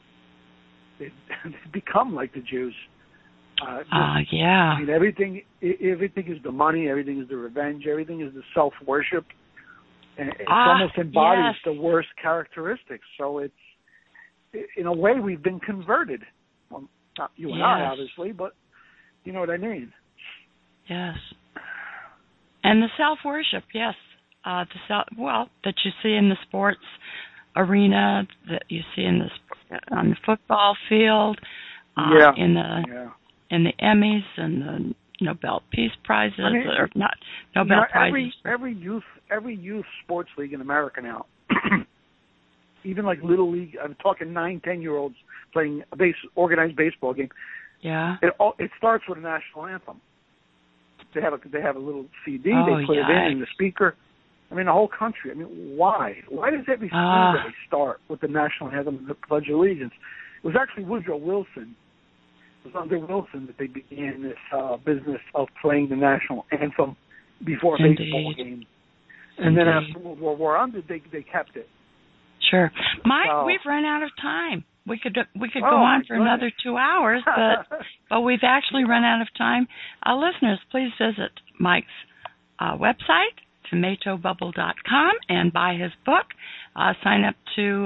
like the Jews. I mean, everything is the money, everything is the revenge, everything is the self-worship. And it almost embodies the worst characteristics. So it's, in a way, we've been converted. Well, not you and I, obviously, but you know what I mean. Yes. And the self-worship, yes. That you see in the sports arena, that you see on the football field, in the Emmys and the Nobel Peace Prizes, or not Nobel Prizes. Every youth sports league in America now, even like Little League, I'm talking 9-10-year-olds playing a organized baseball game. Yeah. It starts with a national anthem. They have a little CD. They put it in the speaker. I mean, the whole country. I mean, why? Why does every school day start with the national anthem and the Pledge of Allegiance? It was actually Woodrow Wilson. It was under Wilson that they began this business of playing the national anthem before a baseball game. And then after World War I, they kept it. Sure. Mike, we've run out of time. We could go on for another 2 hours, but we've actually run out of time. Listeners, please visit Mike's website, tomatobubble.com, and buy his book. Sign up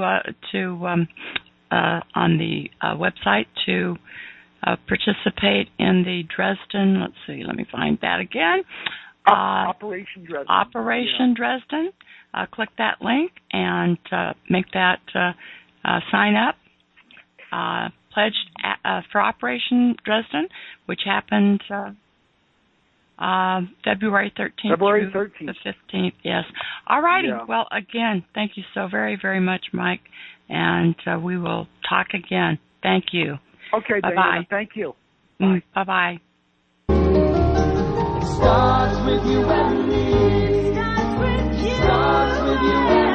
on the website to participate in the Dresden. Let me find that again. Operation Dresden. Operation Dresden. Click that link and make that sign up. Pledged for Operation Dresden, which happened February 13th February through 13th. the 15th, yes. All righty. Yeah. Well, again, thank you so very, very much, Mike, and we will talk again. Thank you. Okay, Bye-bye. Diana, thank you. Bye. Bye-bye. Starts with you and me. Starts with you and me.